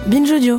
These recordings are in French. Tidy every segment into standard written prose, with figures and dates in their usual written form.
Binge Audio.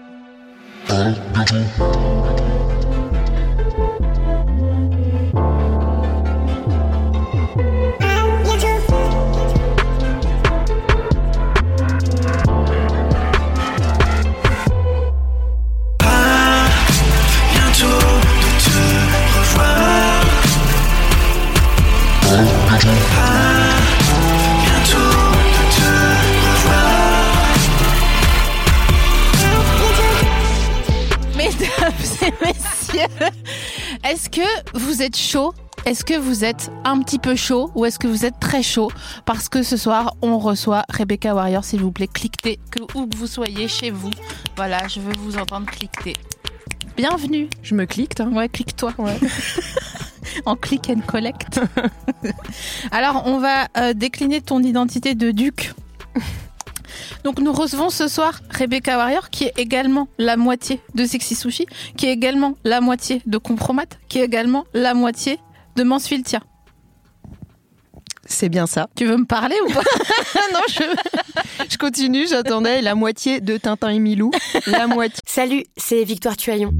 Mesdames et messieurs, est-ce que vous êtes chaud ? Est-ce que vous êtes un petit peu chaud ou est-ce que vous êtes très chaud ? Parce que ce soir, on reçoit Rebecca Warrior, s'il vous plaît, cliquez, où que vous soyez chez vous. Voilà, je veux vous entendre cliquer. Bienvenue. Je me clique, hein. Ouais, clique-toi. Ouais. En click and collect. Alors, on va décliner ton identité de duc. Donc nous recevons ce soir Rebecca Warrior, qui est également la moitié de Sexy Sushi, qui est également la moitié de Compromat, qui est également la moitié de Mansfieldia. C'est bien ça. Tu veux me parler ou pas ? Non, Je continue, j'attendais la moitié de Tintin et Milou. La moitié. Salut, c'est Victoire Tuaillon.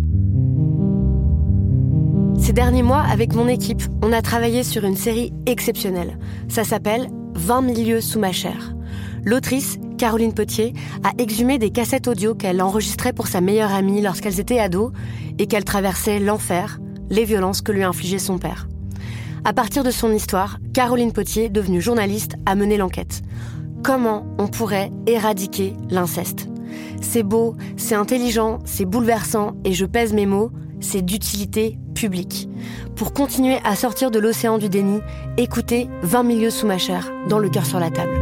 Ces derniers mois, avec mon équipe, on a travaillé sur une série exceptionnelle. Ça s'appelle 20 000 lieues sous ma chair. L'autrice, Caroline Potier, a exhumé des cassettes audio qu'elle enregistrait pour sa meilleure amie lorsqu'elles étaient ados et qu'elle traversait l'enfer, les violences que lui infligeait son père. À partir de son histoire, Caroline Potier, devenue journaliste, a mené l'enquête. Comment on pourrait éradiquer l'inceste ? C'est beau, c'est intelligent, c'est bouleversant et je pèse mes mots, c'est d'utilité publique. Pour continuer à sortir de l'océan du déni, écoutez 20 000 lieues sous ma chair, dans le cœur sur la table.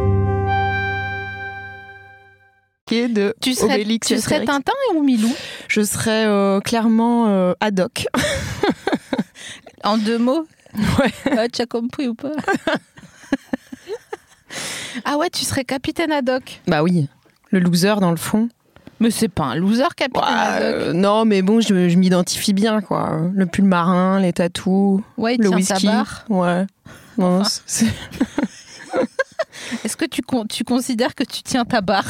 De tu serais Tintin ou Milou ? Je serais clairement Haddock. En 2 mots ? Ouais. Tu as compris ou pas ? Ah ouais, tu serais Capitaine Haddock. Bah oui, le loser dans le fond. Mais c'est pas un loser, Capitaine Haddock. Non, mais bon, je m'identifie bien, quoi. Le pull marin, les tatous, ouais, le whisky. Ta barre. Ouais. Non, c'est... Est-ce que tu considères que tu tiens ta barre ?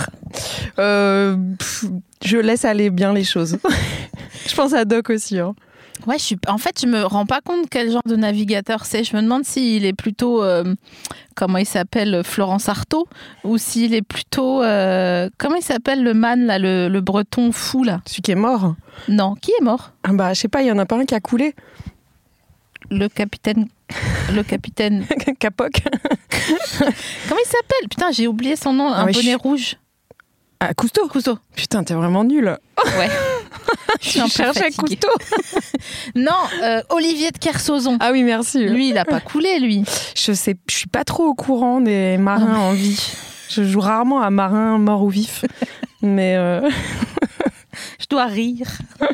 Je laisse aller bien les choses. Je pense à Doc aussi. Hein. Ouais, en fait, je me rends pas compte quel genre de navigateur c'est. Je me demande s'il est plutôt, comment il s'appelle, Florence Artaud, ou s'il est plutôt, comment il s'appelle le man, là, le breton fou, là ? Celui qui est mort ? Non, qui est mort ? Bah, je sais pas, il y en a pas un qui a coulé. Le capitaine Capoc. Comment il s'appelle ? Putain, j'ai oublié son nom, un bonnet rouge. Ah, Cousteau. Putain, t'es vraiment nul. Ouais. Je suis un peu fatiguée. Cousteau. Non, Olivier de Kersauzon. Ah oui, merci. Lui, il a pas coulé, lui. Je suis pas trop au courant des marins en vie. Je joue rarement à marin mort ou vif. Mais je dois rire.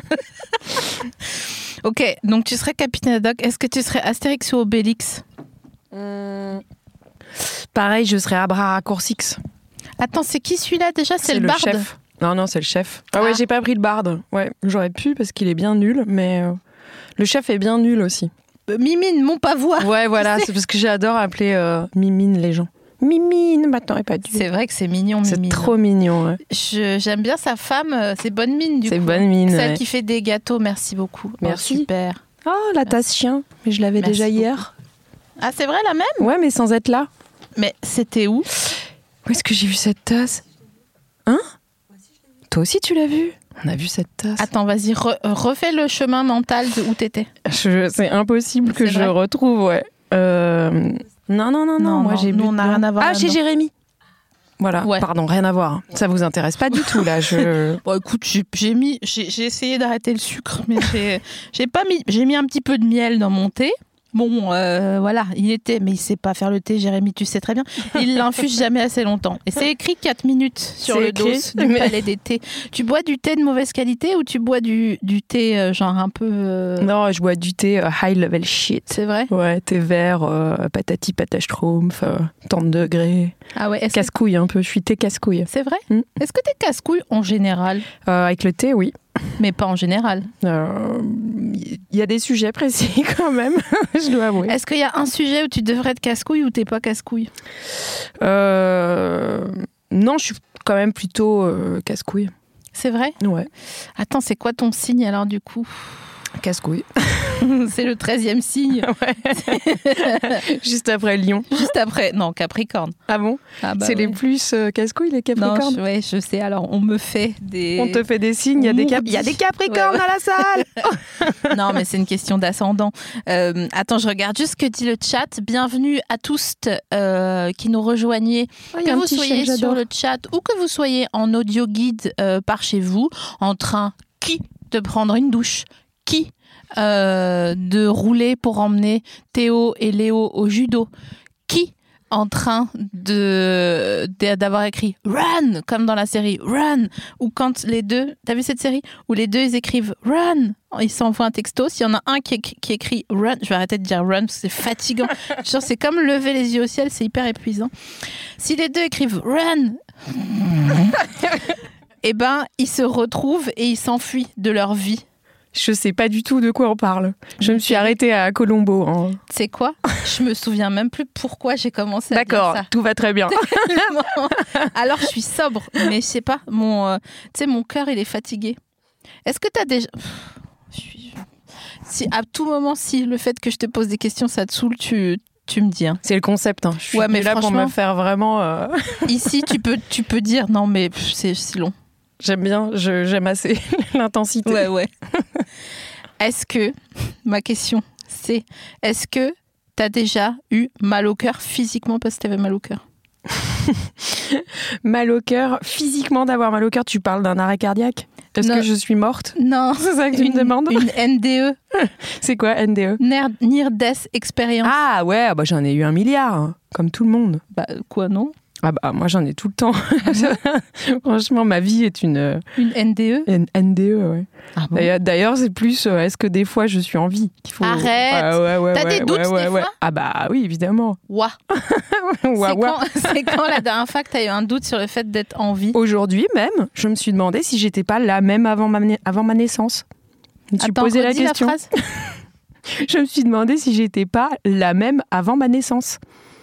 Ok, donc tu serais Capitaine Haddock. Est-ce que tu serais Astérix ou Obélix ? Pareil, je serais Abracurcix. Attends, c'est qui celui-là déjà ? C'est le barde ? Chef. Non, c'est le chef. Ah ouais, j'ai pas pris le barde. Ouais, j'aurais pu parce qu'il est bien nul, mais le chef est bien nul aussi. Mimine, mon pavois. Ouais, voilà, c'est parce que j'adore appeler Mimine les gens. Mimine, maintenant est pas dû. C'est vrai que c'est mignon, Mimine. C'est trop mignon, ouais. J'aime bien sa femme, c'est Bonne Mine, du coup. C'est Bonne Mine, Celle ouais. qui fait des gâteaux, merci beaucoup. Merci. Oh, super. Oh, la tasse chien, mais je l'avais déjà hier. Ah, c'est vrai, la même ? Ouais, mais sans être là. Mais c'était où ? Où est-ce que j'ai vu cette tasse ? Hein ? Toi aussi, tu l'as vue ? On a vu cette tasse. Attends, vas-y, refais le chemin mental de où t'étais. C'est impossible que je retrouve, ouais. Non, moi j'ai bu. On n'a rien à voir. Ah, chez Jérémy. Voilà, ouais. Pardon, rien à voir. Ça vous intéresse pas du tout, là. Bon, écoute, j'ai essayé d'arrêter le sucre, mais j'ai mis un petit peu de miel dans mon thé. Bon, voilà, mais il sait pas faire le thé, Jérémy, tu sais très bien. Il l'infuse jamais assez longtemps. Et c'est écrit 4 minutes sur le dos du palais des thés. Tu bois du thé de mauvaise qualité ou tu bois du thé genre un peu... Non, je bois du thé high level shit. C'est vrai ? Ouais, thé vert, patati patachtroumpf, 30 degrés. Ah ouais, casse-couille un peu, je suis thé casse-couille. C'est vrai ? Est-ce que t'es casse-couille en général ? Avec le thé, oui. Mais pas en général. Il y a des sujets précis quand même, je dois avouer. Est-ce qu'il y a un sujet où tu devrais être casse-couille ou t'es pas casse-couille ? Non, je suis quand même plutôt casse-couille. C'est vrai ? Ouais. Attends, c'est quoi ton signe alors du coup ? Casse-couille. C'est le 13e signe. Ouais. Juste après Lion. Juste après. Non, Capricorne. Ah bon ? C'est les plus casse-couilles, les Capricornes ? Non, je sais. Alors, on me fait des... On te fait des signes, il y a des Capricornes dans la salle. Non, mais c'est une question d'ascendant. Attends, je regarde juste ce que dit le chat. Bienvenue à tous qui nous rejoignez. Que vous soyez sur le chat ou que vous soyez en audio guide par chez vous, en train de prendre une douche, de rouler pour emmener Théo et Léo au judo, en train d'avoir écrit run comme dans la série run, ou quand les deux, t'as vu cette série où les deux ils écrivent run, ils s'envoient un texto, s'il y en a un qui écrit run, je vais arrêter de dire run parce que c'est fatigant. Genre c'est comme lever les yeux au ciel, c'est hyper épuisant. Si les deux écrivent run et ben ils se retrouvent et ils s'enfuient de leur vie. Je sais pas du tout de quoi on parle. Je me suis arrêtée à Colombo. Hein. Tu sais quoi ? Je me souviens même plus pourquoi j'ai commencé à dire ça. D'accord, tout va très bien. Alors je suis sobre, mais je sais pas, mon cœur il est fatigué. Est-ce que t'as déjà... Si à tout moment, si le fait que je te pose des questions ça te saoule, tu me dis. Hein. C'est le concept. Hein. Je suis mais là pour me faire vraiment... Ici, tu peux dire non mais c'est long. J'aime bien, j'aime assez l'intensité. Ouais. Est-ce que, ma question, c'est, est-ce que t'as déjà eu mal au cœur physiquement parce que t'avais mal au cœur ? Mal au cœur, physiquement d'avoir mal au cœur, tu parles d'un arrêt cardiaque ? Est-ce que je suis morte ? Non. C'est ça que tu me demandes ? Une NDE. C'est quoi NDE ? Near Death Experience. Ah ouais, bah j'en ai eu 1 milliard, hein, comme tout le monde. Bah quoi, non ? Ah bah moi j'en ai tout le temps. Franchement ma vie est une NDE. Une NDE, ouais. Ah bon ? D'ailleurs c'est plus est-ce que des fois je suis en vie qu'il faut... Arrête. T'as des doutes des fois ? Ah bah oui évidemment. Ouah. C'est quand la dernière fois que t'as eu un doute sur le fait d'être en vie ? Aujourd'hui même, je me suis demandé si j'étais pas la même avant ma naissance. Je me suis posé la question. La phrase. Je me suis demandé si j'étais pas la même avant ma naissance.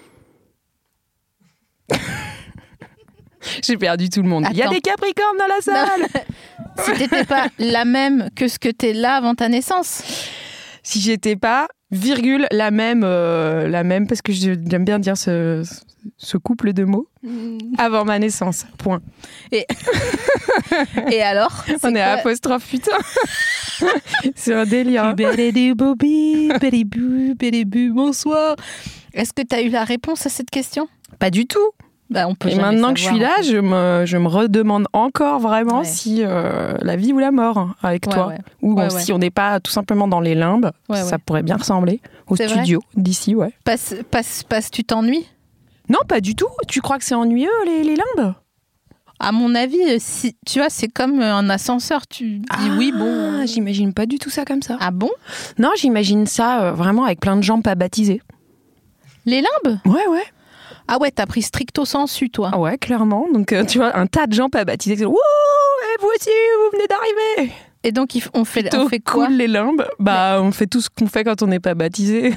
J'ai perdu tout le monde. Il y a des Capricornes dans la salle. Si t'étais pas la même que ce que t'es là avant ta naissance. Si j'étais pas, la même, parce que j'aime bien dire ce couple de mots, avant ma naissance, point. Et alors on est à apostrophe, putain. C'est un délire. Bonsoir. Est-ce que t'as eu la réponse à cette question ? Pas du tout. Bah, on peut et maintenant que je suis là, je me redemande encore vraiment si la vie ou la mort avec toi. Ouais. Ou si on n'est pas tout simplement dans les limbes, ça pourrait bien ressembler au studio d'ici, ouais. Tu t'ennuies ? Non, pas du tout. Tu crois que c'est ennuyeux, les limbes ? À mon avis, si, tu vois, c'est comme un ascenseur. Tu dis oui, bon... J'imagine pas du tout ça comme ça. Ah bon ? Non, j'imagine ça vraiment avec plein de gens pas baptisés. Les limbes ? Ouais. Ah ouais, t'as pris stricto sensu, toi. Ah ouais, clairement. Donc, tu vois, un tas de gens pas baptisés. Wouh, et vous aussi, vous venez d'arriver. Et donc, on fait quoi ? Cool les limbes. Bah, on fait tout ce qu'on fait quand on n'est pas baptisé.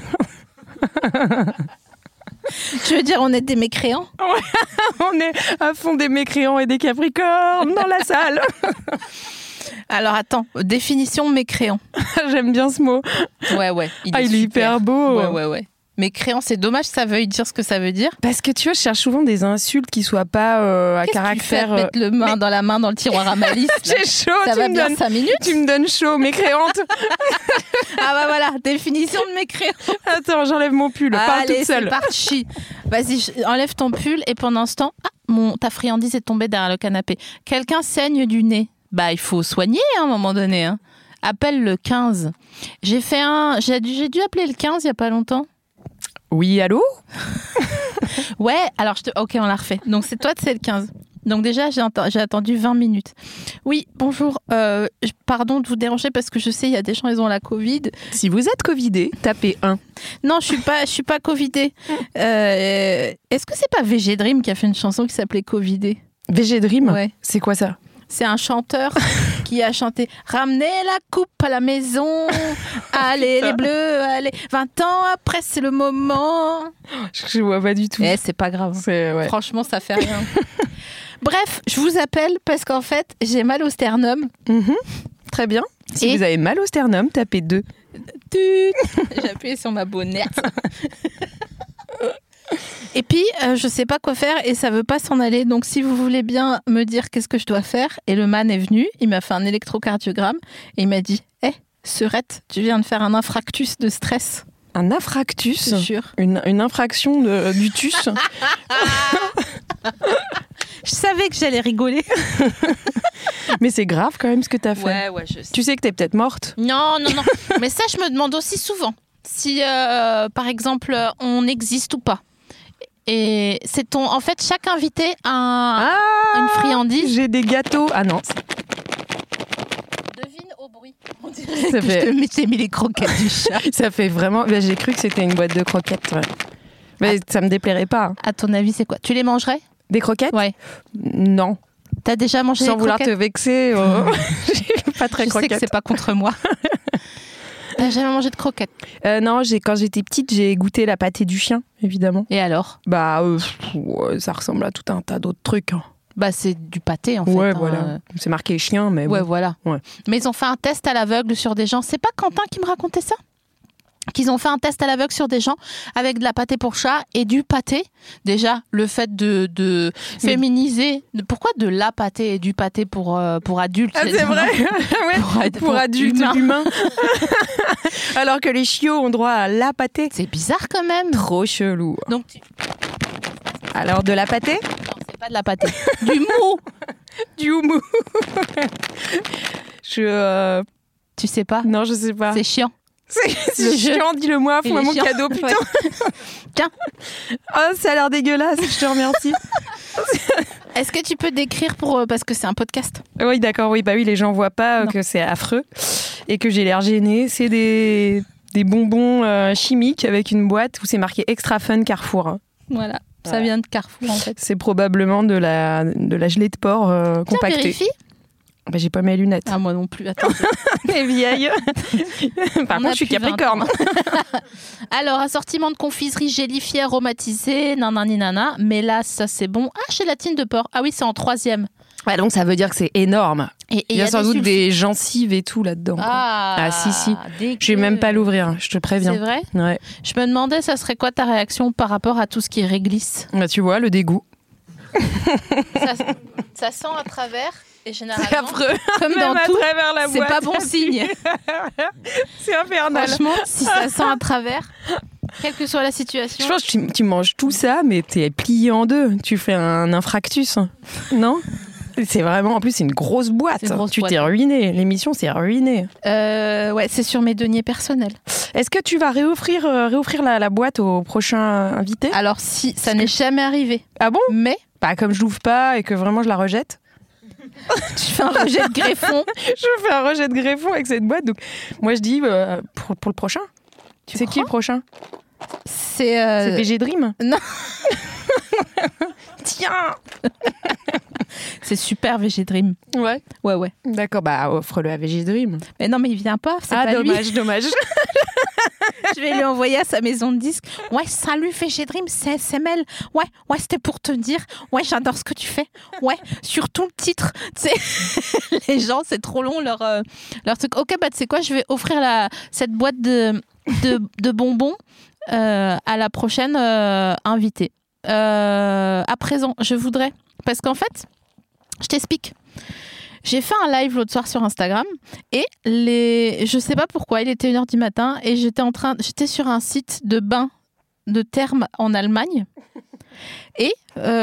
Tu veux dire, on est des mécréants ? Ouais, on est à fond des mécréants et des capricornes dans la salle. Alors, attends, définition mécréant. J'aime bien ce mot. Ouais. Il est hyper beau. Ouais. Mécréant, c'est dommage que ça veuille dire ce que ça veut dire. Parce que tu vois, je cherche souvent des insultes qui soient pas à caractère... Qu'est-ce que tu fais, mettre dans la main dans le tiroir à malice ? J'ai chaud, ça va bien 5 minutes. Tu me donnes chaud, mécréante. Ah bah voilà, définition de mécréant. Attends, j'enlève mon pull, parle toute seule. Allez, c'est parti. Vas-y, enlève ton pull et pendant ce temps, ta friandise est tombée derrière le canapé. Quelqu'un saigne du nez. Bah, il faut soigner à un moment donné. Hein. Appelle le 15. J'ai dû appeler le 15 il y a pas longtemps. Oui, allô ? Ouais, alors ok, on la refait. Donc c'est toi, c'est le 15. Donc déjà, j'ai attendu 20 minutes. Oui, bonjour. Pardon de vous déranger parce que je sais, il y a des gens, ils ont la Covid. Si vous êtes Covidé, tapez 1. Non, je suis pas Covidé. Est-ce que c'est pas VG Dream qui a fait une chanson qui s'appelait Covidé ? VG Dream ? Ouais. C'est quoi ça ? C'est un chanteur qui a chanté « Ramenez la coupe à la maison, allez les bleus, allez, 20 ans après c'est le moment ». Je vois pas du tout. C'est pas grave. Ouais. Franchement, ça fait rien. Bref, je vous appelle parce qu'en fait, j'ai mal au sternum. Très bien. Si vous avez mal au sternum, tapez 2. J'ai appuyé sur ma bonnette. Et puis, je sais pas quoi faire et ça veut pas s'en aller. Donc, si vous voulez bien me dire qu'est-ce que je dois faire. Et le man est venu, il m'a fait un électrocardiogramme et il m'a dit Serette, tu viens de faire un infractus de stress. Un infractus Je te jure. Une infraction du tus. Je savais que j'allais rigoler. Mais c'est grave quand même ce que t'as fait. Ouais, je sais. Tu sais que t'es peut-être morte. Non. Mais ça, je me demande aussi souvent si, par exemple, on existe ou pas. Et c'est en fait, chaque invité a une friandise. J'ai des gâteaux. Ah non. Devine au bruit. On Ça dirait que fait- je t'ai mis les croquettes du chat. Ça fait vraiment... J'ai cru que c'était une boîte de croquettes. Ouais. Mais ça me déplairait pas. Hein. À ton avis, c'est quoi? Tu les mangerais? Des croquettes? Ouais. Non. T'as déjà mangé Sans des vouloir te croquettes? vexer. J'ai pas très Je sais que croquette. c'est pas contre moi. T'as jamais mangé de croquettes? Non, quand j'étais petite, j'ai goûté la pâtée du chien, évidemment. Et alors? Bah, ouais, ça ressemble à tout un tas d'autres trucs. Hein. Bah, c'est du pâté, en fait. Ouais, hein. voilà. C'est marqué chien, mais Ouais, bon. voilà. Ouais. Mais ils ont fait un test à l'aveugle sur des gens. C'est pas Quentin qui me racontait ça? Qu'ils ont fait un test à l'aveugle sur des gens avec de la pâtée pour chat et du pâté. Déjà, le fait de féminiser. Pourquoi de la pâté et du pâté pour adultes? Ah, c'est vrai. Ouais, pour adultes humains. Alors que les chiots ont droit à la pâtée. C'est bizarre quand même. Trop chelou. Donc, Alors, de la pâtée? non, c'est pas de la pâté. Du mou. Du houmou. Tu sais pas? Non, je sais pas. C'est chiant. C'est le jeu. chiant, dis-le-moi, Il fous-moi est mon chiant. cadeau, putain. Ouais. Tiens. Oh, ça a l'air dégueulasse, je te remercie. Est-ce que tu peux décrire parce que c'est un podcast? Oui, d'accord, oui, bah oui, les gens voient pas Non. que c'est affreux et que j'ai l'air gênée. C'est des bonbons chimiques avec une boîte où c'est marqué Extra Fun Carrefour. Hein. Voilà. Ça Voilà. vient de Carrefour en fait. C'est probablement de la gelée de porc Tiens, compactée. vérifie. Bah, j'ai pas mes lunettes. Ah, moi non plus. Attends. Les vieilles. Par On contre, a je suis plus 20 Capricorne. Alors, assortiment de confiserie gélifiée aromatisée, nanani nana. Mélasse, ça c'est bon. Ah, gélatine de porc. Ah oui, c'est en 3e. Ouais, donc ça veut dire que c'est énorme. Et Il y a sans doute sulfures. des gencives et tout là-dedans. quoi. Ah, si. dégueu. Je vais même pas l'ouvrir, je te préviens. C'est vrai? Ouais. Je me demandais, ça serait quoi ta réaction par rapport à tout ce qui est réglisse? Bah, tu vois, le dégoût. Ça sent à travers et C'est généralement, affreux. comme dans Même à tout, travers la c'est boîte. pas bon signe. C'est infernal. Franchement, si ça sent à travers, quelle que soit la situation. Je pense que tu manges tout ça, mais t'es plié en deux. Tu fais un infractus, non? C'est vraiment, en plus, c'est une grosse boîte. C'est une grosse Tu boîte. t'es ruiné. L'émission, c'est ruiné. Ouais, c'est sur mes deniers personnels. Est-ce que tu vas réoffrir la boîte au prochain invité? Alors, si ça n'est jamais arrivé, Ah bon? mais Bah, comme je l'ouvre pas et que vraiment je la rejette. tu fais un rejet de greffon. Je fais un rejet de greffon avec cette boîte. Donc, moi, je dis pour le prochain. C'est qui le prochain? C'est C'est VG Dream? non. Tiens! C'est super VG Dream. Ouais. Ouais. D'accord, bah offre-le à VG Dream. Mais non, mais il vient pas. C'est Ah, pas dommage. Je vais lui envoyer à sa maison de disques. Ouais, salut VG Dream, c'est SML. Ouais, c'était pour te dire. Ouais, j'adore ce que tu fais. Ouais, surtout le titre. Tu sais, les gens, c'est trop long leur truc. Ok, bah tu sais quoi, je vais offrir cette boîte de bonbons à la prochaine invitée. À présent, je voudrais, parce qu'en fait, je t'explique. J'ai fait un live l'autre soir sur Instagram et je sais pas pourquoi, il était 1h du matin et j'étais sur un site de bain de thermes en Allemagne et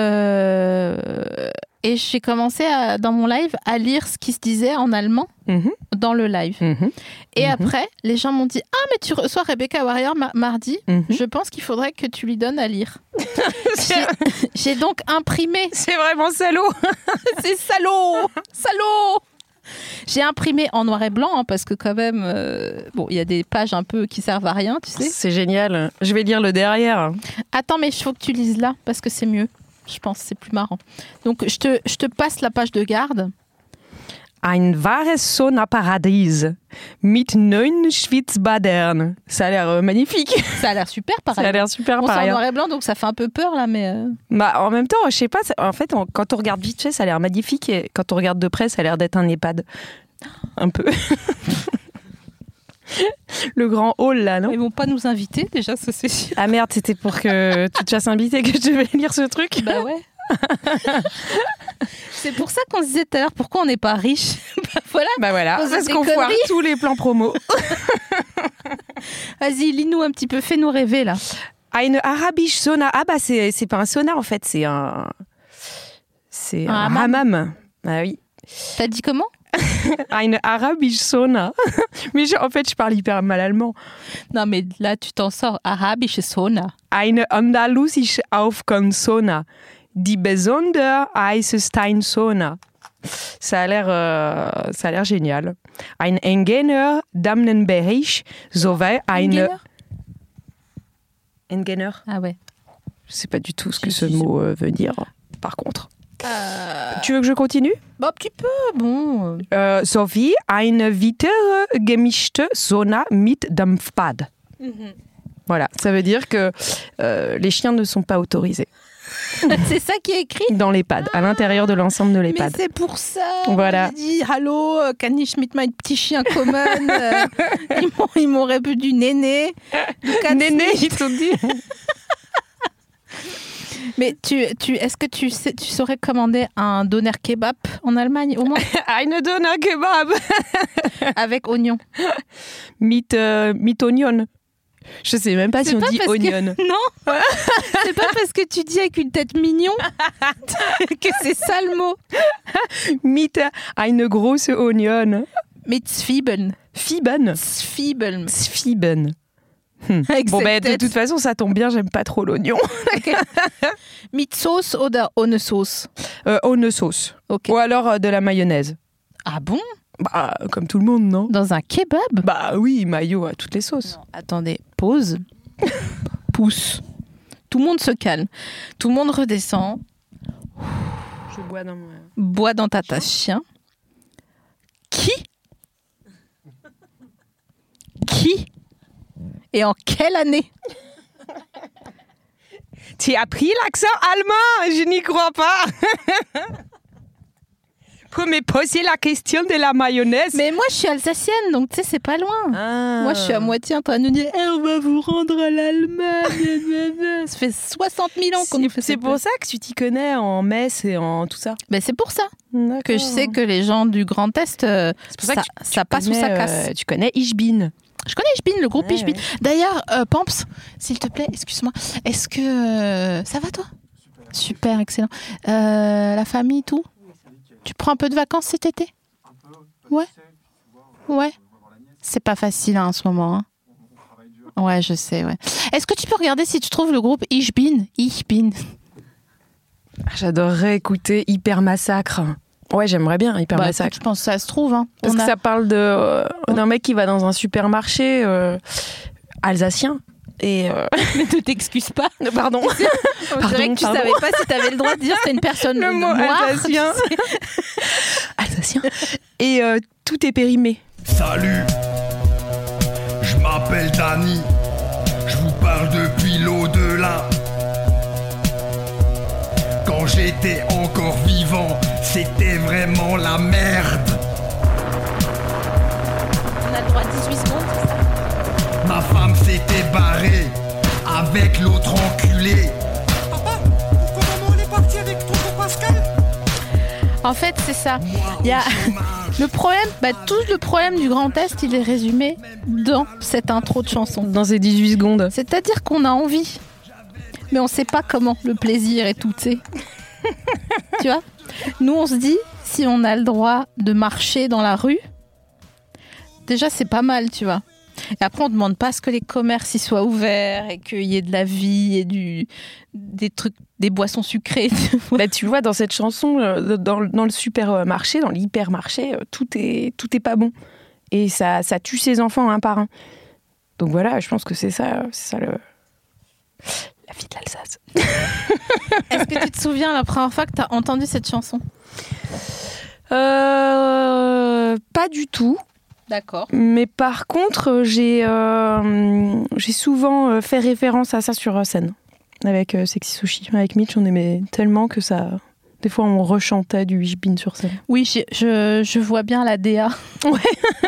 j'ai commencé dans mon live à lire ce qui se disait en allemand dans le live. Et après, les gens m'ont dit « Ah, mais tu reçois Rebecca Warrior mardi. Je pense qu'il faudrait que tu lui donnes à lire. » J'ai donc imprimé. C'est vraiment salaud. C'est salaud. J'ai imprimé en noir et blanc hein, parce que quand même, il y a des pages un peu qui servent à rien, tu sais. C'est génial. Je vais lire le derrière. Attends, mais il faut que tu lises là parce que c'est mieux. Je pense c'est plus marrant. Donc, je te passe la page de garde. Ein wahres Sauna-Paradies mit 9 Schwitzbadern. Ça a l'air magnifique. Ça a l'air super pareil. Ça a l'air super Bon, c'est en pareil. noir et blanc, donc ça fait un peu peur là, mais. Bah, en même temps, je sais pas, en fait, quand on regarde vite fait, ça a l'air magnifique, et quand on regarde de près, ça a l'air d'être un EHPAD. Un peu. Le grand hall là, non? Ils vont pas nous inviter déjà, ça c'est sûr. Ah merde, c'était pour que tu te fasses inviter que je devais lire ce truc. Bah ouais. C'est pour ça qu'on se disait tout à l'heure pourquoi on n'est pas riche. Voilà. Bah voilà, Pose parce des qu'on foire conneries. tous les plans promo. Vas-y, lis-nous un petit peu, fais-nous rêver là. Eine arabische Sauna. Ah bah c'est pas un sauna en fait, c'est un hammam. Ah oui. T'as dit comment? Eine arabische Sauna. Mais en fait, je parle hyper mal allemand. Non mais là tu t'en sors. Arabische Sauna. Eine andalusische Aufgangssauna. Die besondere heiße Steinsauna. Ça a l'air génial. Ein engener Damenbereich sowie eine... Engener. Ah ouais. Je sais pas du tout ce que ce mot veut dire, par contre. Tu veux que je continue? Bah, un petit peu, bon. Sowie eine weitere gemischte Sauna mit Dampfbad. Voilà, ça veut dire que les chiens ne sont pas autorisés. C'est ça qui est écrit dans l'EHPAD, à l'intérieur de l'ensemble de l'EHPAD. Mais c'est pour ça. Voilà. J'ai dit, allô, kann ich mit mein petit chien kommen? Ils m'ont répondu néné. Néné, ils t'ont dit. Mais est-ce que tu saurais commander un doner kebab en Allemagne au moins? Eine Doner Kebab. Avec oignon. Mit oignon. Je sais même pas si on dit oignon. Non, c'est pas parce que tu dis avec une tête mignon que c'est ça le mot. Mit eine große Oignon. Mit Zwiebeln. Zwiebeln. Bon, bah, de toute façon, ça tombe bien, j'aime pas trop l'oignon. Okay. Mit Sauce oder ohne Sauce? Ohne sauce. Okay. Ou alors de la mayonnaise. Ah bon? Bah, comme tout le monde, non? Dans un kebab? Bah oui, mayo à toutes les sauces. Non, attendez, pause. Pousse. Tout le monde se calme. Tout le monde redescend. Je bois dans mon... Bois dans ta tasse chien. Qui et en quelle année? Tu as pris l'accent allemand? Je n'y crois pas. Pour me poser la question de la mayonnaise. Mais moi, je suis alsacienne, donc tu sais, c'est pas loin. Ah. Moi, je suis à moitié en train de nous dire on va vous rendre à l'Allemagne. Ça fait 60 000 ans qu'on nous fait ça. C'est pour ça que tu t'y connais en Metz et en tout ça. Ben, c'est pour ça D'accord. que je sais que les gens du Grand Est, C'est pour ça, que ça passe ou ça casse. Tu connais Ich bin. Je connais Ich bin, le groupe Ich bin. Ouais. D'ailleurs, Pamps, s'il te plaît, excuse-moi, est-ce que ça va toi? Super, excellent. La famille, tout? Tu prends un peu de vacances cet été? Ouais. Ouais. C'est pas facile en ce moment. Hein. Ouais, je sais. Ouais. Est-ce que tu peux regarder si tu trouves le groupe Ich bin? Ich bin. J'adorerais écouter Hyper Massacre. Ouais, j'aimerais bien Hyper Massacre. Écoute, je pense que ça se trouve. Hein. Parce que ça parle d'un mec qui va dans un supermarché alsacien. Et Mais ne t'excuse pas. Pardon. On dirait que tu savais pas si tu avais le droit de dire que c'est une personne le mot noire. alsacien. Alsacien. Et tout est périmé. Salut, je m'appelle Dany, je vous parle depuis l'au-delà. Quand j'étais encore vivant, c'était vraiment la merde. On a le droit à 18 secondes, c'est ça? Ma femme s'était barrée avec l'autre enculé. Papa, pourquoi maman elle est partie avec tonton Pascal? En fait, c'est ça. Il y a le problème, tout le problème du Grand Est, il est résumé dans cette intro de chanson. Dans ces 18 secondes. C'est-à-dire qu'on a envie, mais on sait pas comment, le plaisir et tout, tu sais. Tu vois? Nous, on se dit, si on a le droit de marcher dans la rue, déjà, c'est pas mal, tu vois. Et après, on demande pas à ce que les commerces y soient ouverts et qu'il y ait de la vie et des trucs, des boissons sucrées. Bah, tu vois, dans cette chanson, dans le supermarché, dans l'hypermarché, tout est pas bon. Et ça tue ses enfants un par un. Donc voilà, je pense que c'est ça la vie de l'Alsace. Est-ce que tu te souviens la première fois que tu as entendu cette chanson? Pas du tout. D'accord. Mais par contre, j'ai souvent fait référence à ça sur scène. Avec Sexy Sushi. Avec Mitch, on aimait tellement que ça... Des fois, on rechantait du Wishbin sur scène. Oui, je vois bien la DA. Ouais.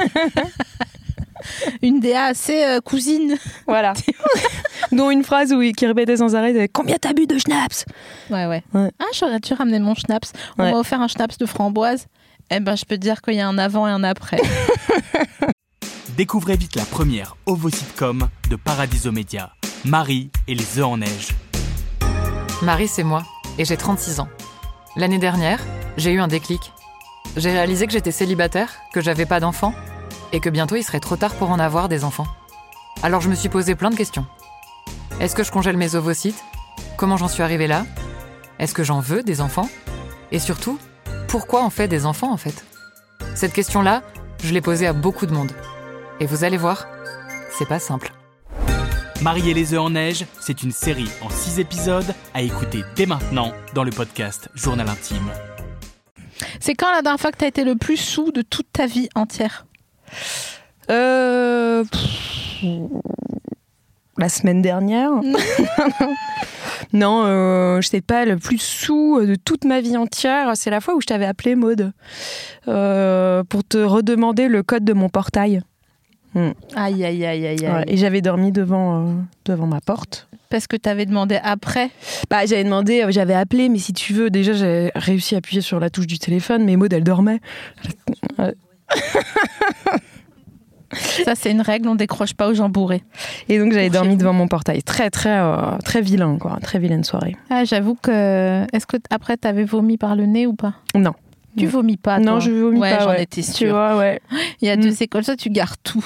Une DA assez cousine. Voilà. Dont une phrase qui répétait sans arrêt, c'était « Combien t'as bu de schnapps ?» Ouais. Ah, j'aurais dû ramener mon schnapps. On m'a offert un schnapps de framboise. Eh ben, je peux te dire qu'il y a un avant et un après. Découvrez vite la première OVO-sitcom de Paradiso Media, Marie et les œufs en neige. Marie, c'est moi, et j'ai 36 ans. L'année dernière, j'ai eu un déclic. J'ai réalisé que j'étais célibataire, que j'avais pas d'enfants, et que bientôt il serait trop tard pour en avoir des enfants. Alors je me suis posé plein de questions. Est-ce que je congèle mes ovocytes ? Comment j'en suis arrivée là ? Est-ce que j'en veux des enfants ? Et surtout, pourquoi on fait des enfants en fait ? Cette question-là, je l'ai posée à beaucoup de monde. Et vous allez voir, c'est pas simple. Marie et les œufs en neige, c'est une série en 6 épisodes à écouter dès maintenant dans le podcast Journal Intime. C'est quand la dernière fois que t'as été le plus saoul de toute ta vie entière ? La semaine dernière. Non, je sais pas, le plus saoul de toute ma vie entière, c'est la fois où je t'avais appelé Maude pour te redemander le code de mon portail. Aïe. Ouais, et j'avais dormi devant ma porte. Parce que t'avais demandé après. Bah, j'avais appelé, mais si tu veux, déjà j'ai réussi à appuyer sur la touche du téléphone, mais Maud, elle dormait. Ça, c'est une règle, on décroche pas aux gens bourrés. Et donc j'avais dormi devant mon portail. Très vilain, quoi. Très vilaine soirée. Ah, j'avoue que... Est-ce que après, t'avais vomi par le nez ou pas ? Non. Tu vomis pas, toi ? Non, je vomis pas, j'en ouais. étais sûre. Tu vois, ouais. Il y a 2 écoles, ça, tu gardes tout.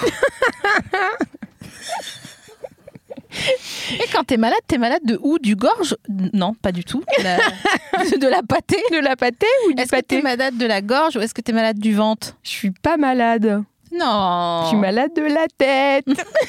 Et quand t'es malade de où ? Du gorge ? Non, pas du tout. De la pâtée ? De la pâtée ou du Est-ce que pâté ? t'es malade de la gorge ou est-ce que t'es malade du ventre ? Je suis pas malade. Non. Je suis malade de la tête.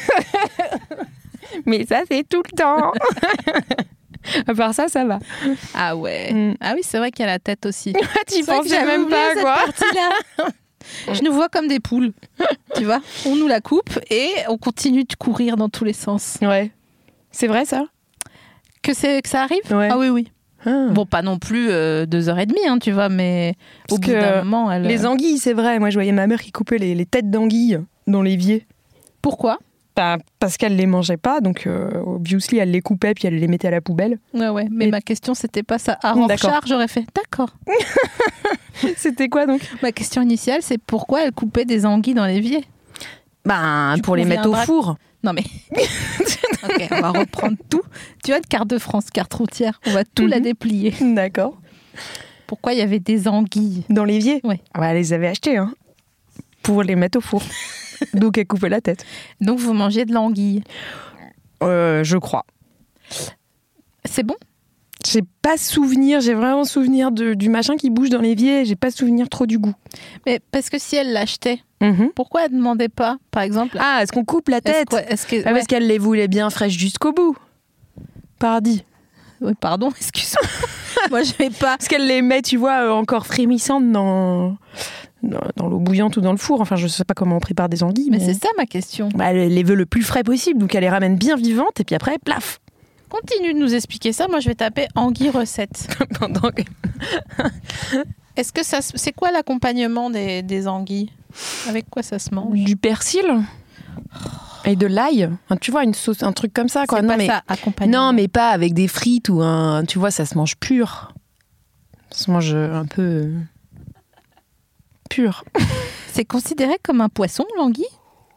Mais ça, c'est tout le temps. À part ça, ça va. Ah ouais. Ah oui, c'est vrai qu'il y a la tête aussi. Tu pensais même pas, quoi. Je nous vois comme des poules. Tu vois ? On nous la coupe et on continue de courir dans tous les sens. Ouais. C'est vrai, ça ? Que ça arrive ? Ouais. Ah oui. Ah. Bon, pas non plus 2h30, hein, tu vois, mais au bout d'un moment, elle... Les anguilles, c'est vrai. Moi, je voyais ma mère qui coupait les têtes d'anguilles dans l'évier. Pourquoi ? Parce qu'elle les mangeait pas, donc obviously, elle les coupait puis elle les mettait à la poubelle. Ouais. Mais ma question, c'était pas ça. À Rorschach, j'aurais fait d'accord. C'était quoi, donc ? Ma question initiale, c'est pourquoi elle coupait des anguilles dans l'évier ? Pour les mettre au four. Non, mais... Ok, on va reprendre tout. Tu vois, de carte de France, carte routière, on va tout la déplier. D'accord. Pourquoi il y avait des anguilles ? Dans l'évier ? Ouais. Elle les avait achetées, hein, pour les mettre au four. Donc elle coupait la tête. Donc vous mangez de l'anguille ? Je crois. C'est bon ? J'ai vraiment souvenir du machin qui bouge dans l'évier, j'ai pas souvenir trop du goût. Mais parce que si elle l'achetait, pourquoi elle ne demandait pas, par exemple... Ah, est-ce qu'on coupe la tête ? Parce qu'elle les voulait bien fraîches jusqu'au bout. Paradis. Oui, pardon, excuse-moi. Moi, je vais pas... Parce qu'elle les met, tu vois, encore frémissantes dans l'eau bouillante ou dans le four. Enfin, je sais pas comment on prépare des anguilles. Mais c'est ça ma question. Elle les veut le plus frais possible, donc elle les ramène bien vivantes et puis après, plaf. Continue de nous expliquer ça. Moi, je vais taper anguille recette. Pendant que... Est-ce que c'est quoi l'accompagnement des anguilles ? Avec quoi ça se mange ? Du persil et de l'ail. Enfin, tu vois, une sauce, un truc comme ça, quoi. C'est pas ça, accompagnement. Non, mais pas avec des frites ou un... Tu vois, ça se mange pur. Ça se mange un peu... pur. C'est considéré comme un poisson, l'anguille ?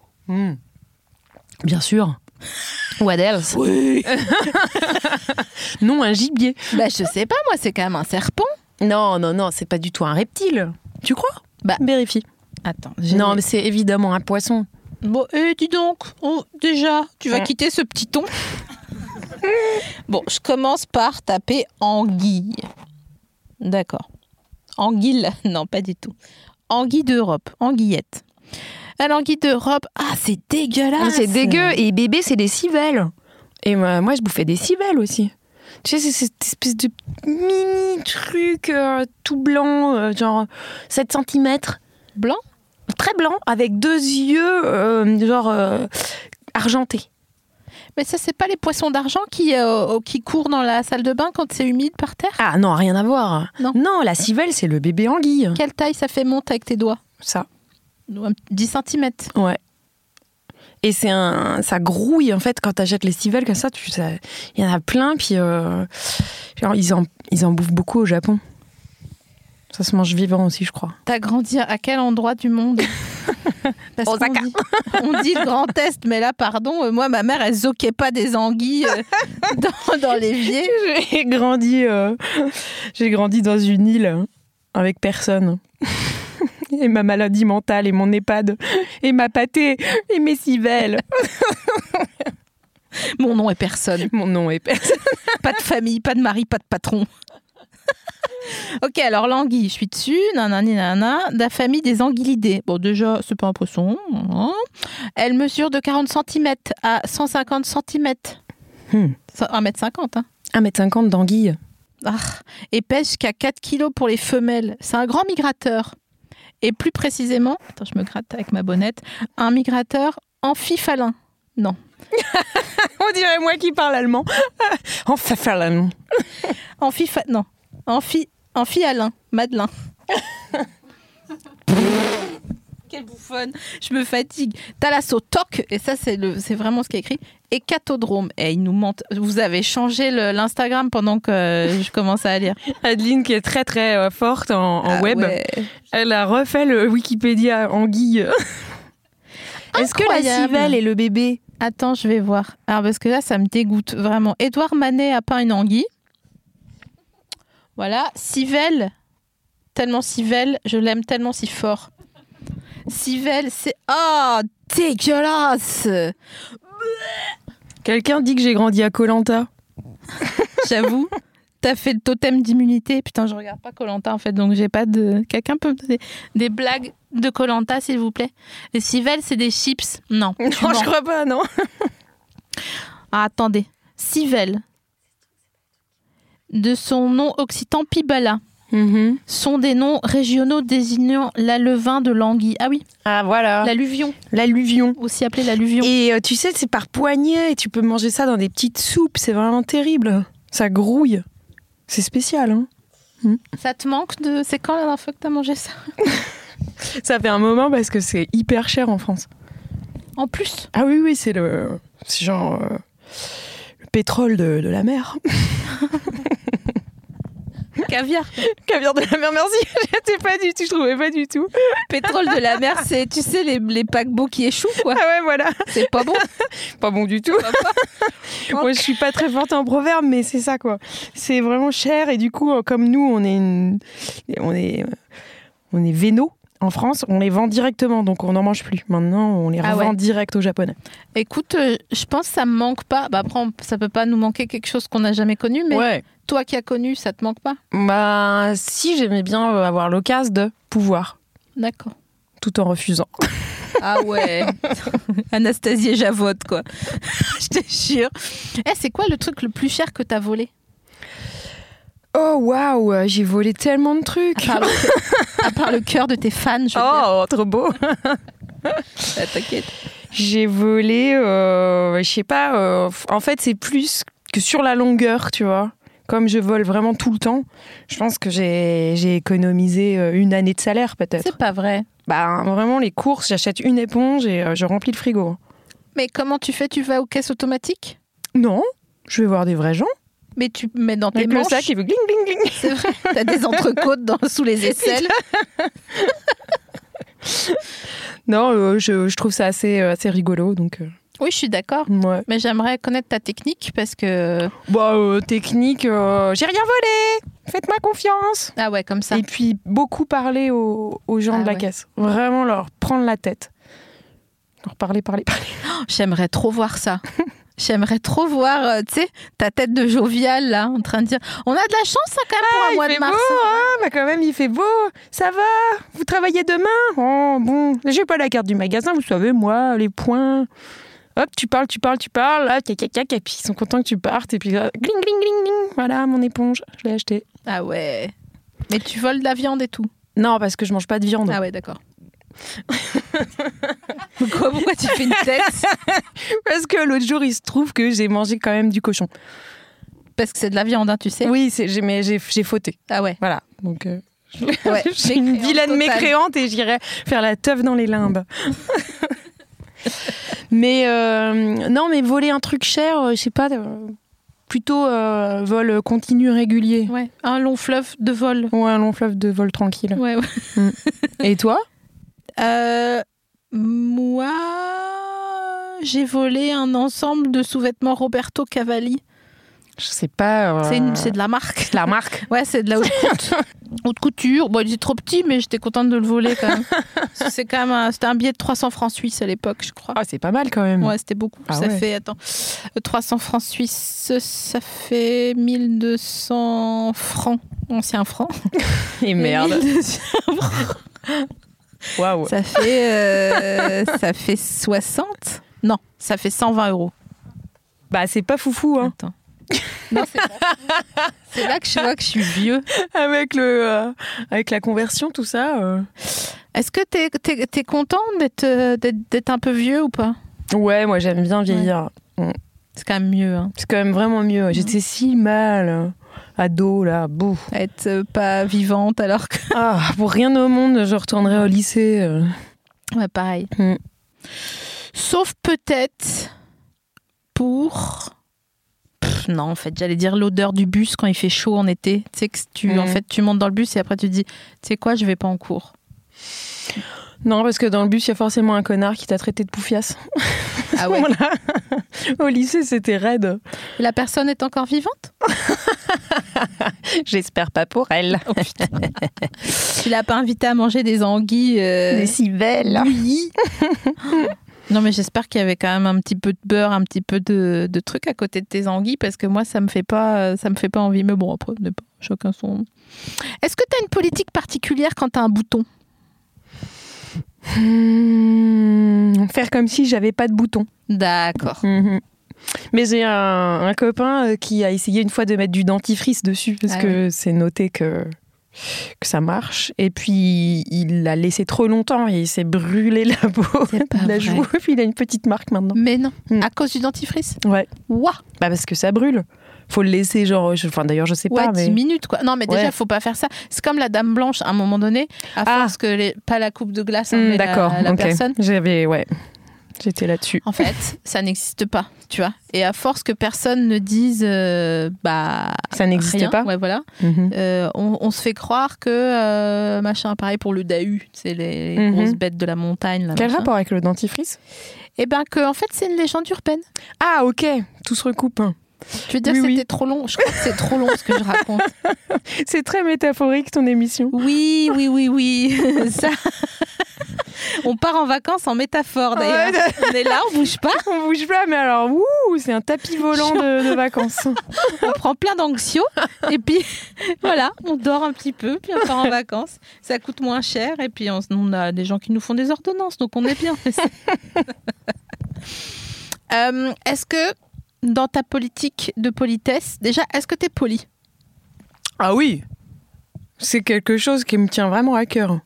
Bien sûr. What else ? Oui. Non, un gibier. Je sais pas, moi, c'est quand même un serpent. Non, c'est pas du tout un reptile. Tu crois ? Vérifie. Attends. Non, mais c'est évidemment un poisson. Bon, dis donc, déjà, tu vas quitter ce petit ton. Bon, je commence par taper anguille. D'accord. Anguille, non, pas du tout. Anguille d'Europe, anguillette. L'anguille d'Europe, c'est dégueulasse. C'est dégueu. Et bébé, c'est des civelles. Et moi, je bouffais des civelles aussi. Tu sais, c'est cette espèce de mini truc tout blanc, genre 7 cm. Blanc ? Très blanc, avec 2 yeux, argentés. Mais ça, c'est pas les poissons d'argent qui courent dans la salle de bain quand c'est humide par terre ? Ah non, rien à voir. Non, la civelle, c'est le bébé anguille. Quelle taille ça fait monte avec tes doigts ? Ça. 10 cm. Ouais. Et ça grouille, en fait, quand t'achètes les civelles comme ça, il y en a plein, puis genre, ils en bouffent beaucoup au Japon. Ça se mange vivant aussi, je crois. T'as grandi à quel endroit du monde ? Parce Osaka. On dit le Grand Est, mais là, pardon, moi, ma mère, elle zoquait pas des anguilles dans l'évier. J'ai grandi dans une île avec personne. Et ma maladie mentale, et mon EHPAD, et ma pâtée, et mes civelles. Mon nom est personne. Mon nom est personne. Pas de famille, pas de mari, pas de patron. Ok, alors l'anguille, je suis dessus, nanani nanana, de la famille des anguillidés. Bon, déjà, c'est pas un poisson. Elle mesure de 40 cm à 150 cm. 1,50 m, hein. 1,50 m d'anguille. Et pèse jusqu'à 4 kg pour les femelles. C'est un grand migrateur. Et plus précisément, attends, je me gratte avec ma bonnette, un migrateur amphiphalin. Non. On dirait moi qui parle allemand. Amphiphalin. Non. Amphihalin. Madelin. Quelle bouffonne. Je me fatigue. Thalassotoque, et ça c'est vraiment ce qui est écrit, et catodrome. Et ils nous mentent. Vous avez changé l'Instagram pendant que je commençais à lire. Adeline, qui est très très forte en web, ouais. Elle a refait le Wikipédia anguille. Est-ce que la civelle est le bébé ? Attends, je vais voir. Alors parce que là, ça me dégoûte vraiment. Édouard Manet a peint une anguille. Voilà, civelle. Tellement civelle, je l'aime tellement si fort. Civelle, c'est... Oh, dégueulasse. Quelqu'un dit que j'ai grandi à Koh-Lanta. J'avoue, t'as fait le totem d'immunité. Putain, je regarde pas Koh-Lanta en fait, donc j'ai pas de... Quelqu'un peut me donner des blagues de Koh-Lanta, s'il vous plaît? Les civelles, c'est des chips? Non. Non, je crois pas, non. Ah, attendez. Civelle, de son nom occitan Pibala, sont des noms régionaux désignant l'alevain de l'anguille. Ah oui. Ah voilà. L'alluvion. L'alluvion. Aussi appelé l'alluvion. Et tu sais, c'est par poignée et tu peux manger ça dans des petites soupes. C'est vraiment terrible. Ça grouille. C'est spécial, hein. Ça te manque de... C'est quand la dernière fois que t'as mangé ça? Ça fait un moment parce que c'est hyper cher en France. En plus? Ah oui, c'est genre le pétrole de la mer. Caviar. Caviar de la mer, merci. Je trouvais pas du tout. Pétrole de la mer, c'est, tu sais, les paquebots qui échouent, quoi. Ah ouais, voilà. C'est pas bon. Pas bon du tout. Moi, je suis pas très forte en proverbe, mais c'est ça, quoi. C'est vraiment cher et du coup, comme nous, on est vénos en France, on les vend directement, donc on n'en mange plus. Maintenant, on les revend direct aux Japonais. Écoute, je pense que ça me manque pas. Bah, après, ça peut pas nous manquer quelque chose qu'on n'a jamais connu, mais toi qui as connu, ça te manque pas? Bah, si, j'aimais bien avoir l'occasion de pouvoir. D'accord. Tout en refusant. Ah ouais. Anastasie et Javotte, quoi. Je te jure. C'est quoi le truc le plus cher que t'as volé? Oh waouh, j'ai volé tellement de trucs. À part le cœur de tes fans, je veux dire. Trop beau. T'inquiète. J'ai volé, je sais pas, en fait c'est plus que sur la longueur, tu vois. Comme je vole vraiment tout le temps, je pense que j'ai économisé une année de salaire peut-être. C'est pas vrai. Bah vraiment les courses, j'achète une éponge et je remplis le frigo. Mais comment tu fais? Tu vas aux caisses automatiques? Non, je vais voir des vrais gens. Mais tu mets dans tes manches. Avec le sac qui veut gling gling gling. C'est vrai. T'as des entrecôtes sous les aisselles. Non, je trouve ça assez rigolo, donc. Oui, je suis d'accord. Ouais. Mais j'aimerais connaître ta technique parce que. Technique, j'ai rien volé. Faites-moi confiance. Ah ouais, comme ça. Et puis beaucoup parler aux gens de la caisse. Vraiment leur prendre la tête. Leur parler. Oh, j'aimerais trop voir ça. J'aimerais trop voir, tu sais, ta tête de jovial, là, en train de dire « On a de la chance, hein, quand même, pour un mois de mars. » Il fait beau, hein, bah quand même, il fait beau. Ça va? Vous travaillez demain? Oh, bon. J'ai pas la carte du magasin, vous savez, moi, les points. hop, tu parles, là, cac, et puis ils sont contents que tu partes, et puis gling, gling, gling, gling, voilà mon éponge, je l'ai achetée. Ah ouais. Mais tu voles de la viande et tout? Non, parce que je mange pas de viande. Ah ouais, d'accord. Pourquoi tu fais une tête? Parce que l'autre jour, il se trouve que j'ai mangé quand même du cochon. Parce que c'est de la viande, hein, tu sais. Oui, mais j'ai fauté. Ah ouais. Voilà, donc Ouais. je suis une vilaine totale. mécréante et j'irai faire la teuf dans les limbes. Mais non, mais voler un truc cher, je sais pas, plutôt vol continu régulier. Ouais. Un long fleuve de vol. Ouais, un long fleuve de vol tranquille. Ouais. Et toi? Moi, j'ai volé un ensemble de sous-vêtements Roberto Cavalli. Je sais pas. C'est de la marque. C'est la marque. Ouais, c'est de la haute couture. Bon, il était trop petit, mais j'étais contente de le voler quand même. C'est quand même c'était un billet de 300 francs suisses à l'époque, je crois. Ah, c'est pas mal quand même. Ouais, c'était beaucoup. Ah Ça ouais. fait, 300 francs suisses, ça fait 1200 francs, anciens francs. Et merde. 1200 francs. Waouh. Ça fait 60. Non, ça fait 120 €. Bah, c'est pas foufou, hein. Attends. Non, c'est pas. C'est là que je vois que je suis vieux. Avec la conversion, tout ça. Est-ce que t'es content d'être un peu vieux ou pas? Ouais, moi j'aime bien vieillir. C'est quand même mieux. Hein. C'est quand même vraiment mieux. J'étais si mal, ado, là, bouh. Être pas vivante alors que... Ah, pour rien au monde, je retournerai au lycée. Ouais, pareil. Sauf peut-être pour... non, en fait, j'allais dire l'odeur du bus quand il fait chaud en été. Tu sais que en fait, tu montes dans le bus et après tu te dis, tu sais quoi, je vais pas en cours. Non, parce que dans le bus, il y a forcément un connard qui t'a traité de poufiasse. Ah ouais. Voilà. Au lycée, c'était raide. La personne est encore vivante? J'espère pas pour elle. Oh putain. Tu l'as pas invitée à manger des anguilles Des si belles. Oui. Non, mais j'espère qu'il y avait quand même un petit peu de beurre, un petit peu de trucs à côté de tes anguilles, parce que moi, ça me fait pas envie. Mais bon, après, chacun son... Est-ce que tu as une politique particulière quand tu as un bouton? Faire comme si j'avais pas de bouton. D'accord. Mais j'ai un copain qui a essayé une fois de mettre du dentifrice dessus, parce que c'est noté que ça marche. Et puis, il l'a laissé trop longtemps et il s'est brûlé la peau de la joue. Et puis, il a une petite marque maintenant. Mais non, à cause du dentifrice? Ouais. Ouah. Bah parce que ça brûle. Faut le laisser genre... d'ailleurs, je sais pas. 10 minutes, quoi. Non, mais déjà, faut pas faire ça. C'est comme la Dame Blanche, à un moment donné, à force que pas la coupe de glace, mais d'accord, la personne. J'étais là-dessus. En fait, ça n'existe pas, tu vois. Et à force que personne ne dise, ça n'existe rien, pas. Ouais, voilà. On se fait croire que machin, pareil pour le Dahu, c'est les grosses bêtes de la montagne. Là, quel rapport avec le dentifrice? Eh ben, que en fait, c'est une légende urbaine. Ah, ok. Tout se recoupe. Je veux dire, c'était trop long. Je crois que c'est trop long ce que je raconte. C'est très métaphorique ton émission. Oui. Ça. On part en vacances en métaphore d'ailleurs. Ouais. On est là, on bouge pas. On bouge pas, mais alors, c'est un tapis volant de vacances. On prend plein d'anxio et puis voilà, on dort un petit peu, puis on part en vacances. Ça coûte moins cher et puis on a des gens qui nous font des ordonnances, donc on est bien. Est-ce que dans ta politique de politesse, déjà, est-ce que t'es poli? Ah oui, c'est quelque chose qui me tient vraiment à cœur.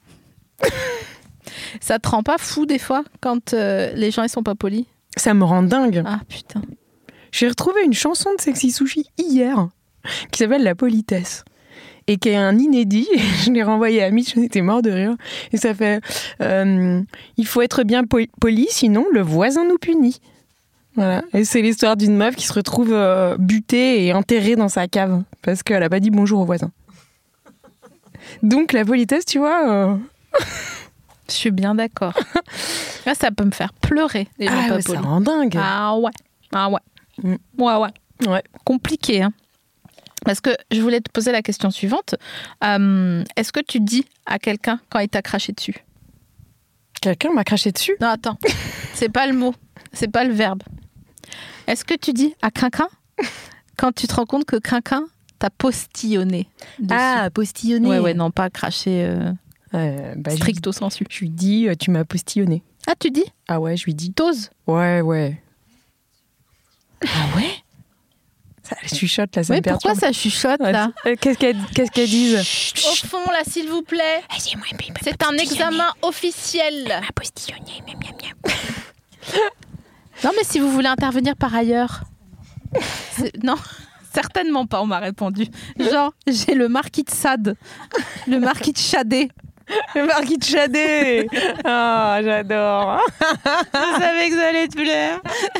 Ça te rend pas fou des fois quand les gens ils sont pas polis? Ça me rend dingue. Ah putain. J'ai retrouvé une chanson de Sexy Sushi hier qui s'appelle La Politesse et qui est un inédit. Je l'ai renvoyé à Mitch, on était mort de rire. Et ça fait il faut être bien poli, sinon le voisin nous punit. Voilà. Et c'est l'histoire d'une meuf qui se retrouve butée et enterrée dans sa cave parce qu'elle a pas dit bonjour au voisin. Donc la politesse, tu vois. Je suis bien d'accord. Là, ça peut me faire pleurer les gens pas polis. Ça rend dingue. Ah ouais. Ouais. Compliqué, hein. Parce que je voulais te poser la question suivante. Est-ce que tu dis à quelqu'un quand il t'a craché dessus? Quelqu'un m'a craché dessus? Non, attends. C'est pas le mot. C'est pas le verbe. Est-ce que tu dis à Quinquin quand tu te rends compte que Quinquin t'a postillonné dessus? Ah, postillonné. Ouais, non, pas craché stricto sensu. Je lui dis, tu m'as postillonné. Ah, tu dis? Ah ouais, je lui dis. T'oses? Ouais. Ah ouais? Ça chuchote là, ça Oui, me perturbe. pourquoi ça chuchote là? Qu'est-ce qu'elles disent? Au fond là, s'il vous plaît. C'est un examen officiel. Non, mais si vous voulez intervenir par ailleurs. Non, certainement pas, on m'a répondu. Genre, j'ai le marquis de Sade, le marquis de Chadé. Le marquis de Chadé. Oh, j'adore. Je savais que ça allait te plaire.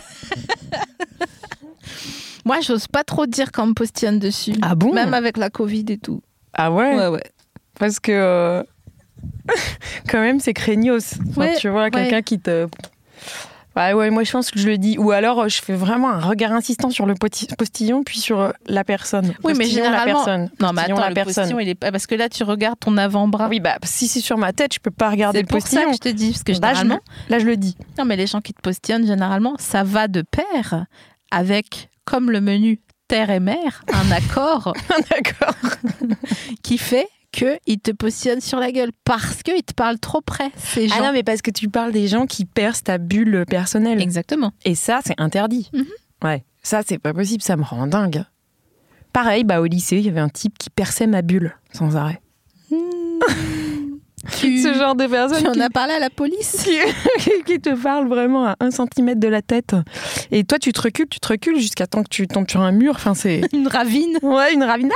Moi, j'ose pas trop dire quand on me postillonne dessus. Ah bon? Même avec la Covid et tout. Ah ouais? Ouais. Parce que quand même, c'est craignos. Enfin, Ouais, tu vois, quelqu'un qui te... Ouais, moi je pense que je le dis. Ou alors je fais vraiment un regard insistant sur le postillon, puis sur la personne. Oui, mais Postillon, généralement... la personne. Non, mais Postillon, attends, la le personne. postillon, il est pas... Parce que là, tu regardes ton avant-bras. Oui, bah si c'est sur ma tête, je peux pas regarder C'est le pour postillon. ça que je te dis. Parce que Là, généralement... là, je le dis. Non, mais les gens qui te postillonnent, généralement, ça va de pair avec, comme le menu terre et mer, un accord D'accord. qui fait qu'ils te postillonnent sur la gueule parce qu'ils te parlent trop près, ces gens. Ah non, mais parce que tu parles des gens qui percent ta bulle personnelle. Exactement. Et ça, c'est interdit. Mhm. Ouais, ça, c'est pas possible, ça me rend dingue. Pareil, au lycée, il y avait un type qui perçait ma bulle sans arrêt. Ce genre de personne Tu en qui, as parlé à la police? qui te parle vraiment à 1 centimètre de la tête. Et toi, tu te recules jusqu'à temps que tu tombes sur un mur. Enfin, c'est... Une ravine. Ouais, une ravine.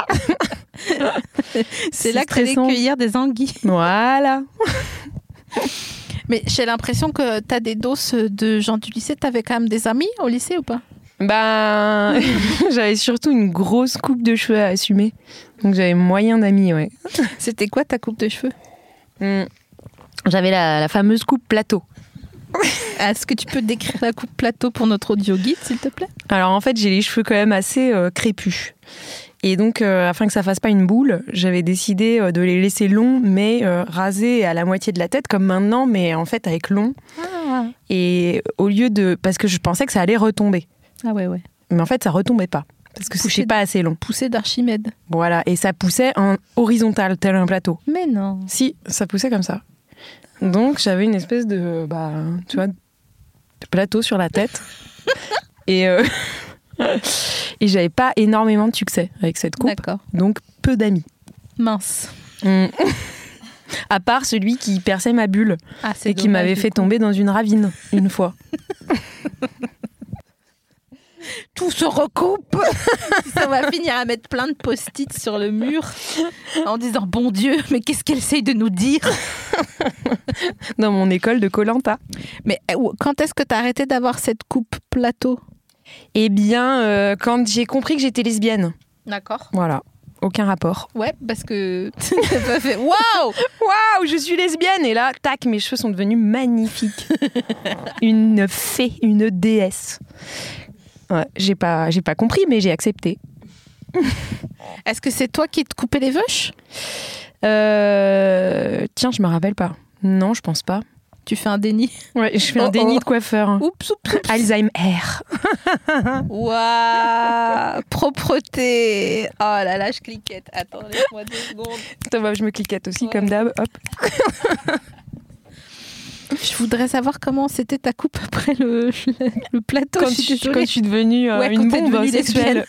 C'est là que tu allais stressant. cueillir des anguilles. Voilà. Mais j'ai l'impression que tu as des doses de gens du lycée. Tu avais quand même des amis au lycée ou pas? Ben, j'avais surtout une grosse coupe de cheveux à assumer. Donc, j'avais moyen d'amis, ouais. C'était quoi ta coupe de cheveux? J'avais la fameuse coupe plateau. Est-ce que tu peux décrire la coupe plateau pour notre audio guide, s'il te plaît? Alors en fait, j'ai les cheveux quand même assez crépus. Et donc, afin que ça fasse pas une boule, j'avais décidé de les laisser longs, mais rasés à la moitié de la tête, comme maintenant, mais en fait avec long. Ah, Et au lieu de... Parce que je pensais que ça allait retomber. ouais. Mais en fait, ça retombait pas. Parce que c'était pas assez long. Poussée d'Archimède. Voilà. Et ça poussait en horizontal, tel un plateau. Mais non. Si, ça poussait comme ça. Donc, j'avais une espèce de... tu vois, de plateau sur la tête. Et j'avais pas énormément de succès avec cette coupe. D'accord. Donc, peu d'amis. Mince. À part celui qui perçait ma bulle Ah, c'est et qui dommage, m'avait du fait coup. tomber dans une ravine une fois. Tout se recoupe. Ça va finir à mettre plein de post-it sur le mur en disant bon Dieu, mais qu'est-ce qu'elle essaye de nous dire? Dans mon école de Koh-Lanta. Mais quand est-ce que t'as arrêté d'avoir cette coupe plateau? Eh bien, quand j'ai compris que j'étais lesbienne. D'accord. Voilà. Aucun rapport. Ouais, parce que t'as pas fait waouh. Waouh, je suis lesbienne! Et là, tac, mes cheveux sont devenus magnifiques. Une fée, une déesse. Ouais, j'ai pas compris, mais j'ai accepté. Est-ce que c'est toi qui te coupais les veuches? Tiens, je me rappelle pas. Non, je pense pas. Tu fais un déni. Ouais, je fais un déni de coiffeur. Oups. Alzheimer. Waouh, propreté. Oh là là, je cliquette. Attends, laisse-moi 2 secondes. Attends, je me cliquette aussi, Ouais. comme d'hab. Hop. Je voudrais savoir comment c'était ta coupe après le plateau. Quand je suis tu désolée. es devenue Ouais, une quand t'es bombe devenue sexuelle.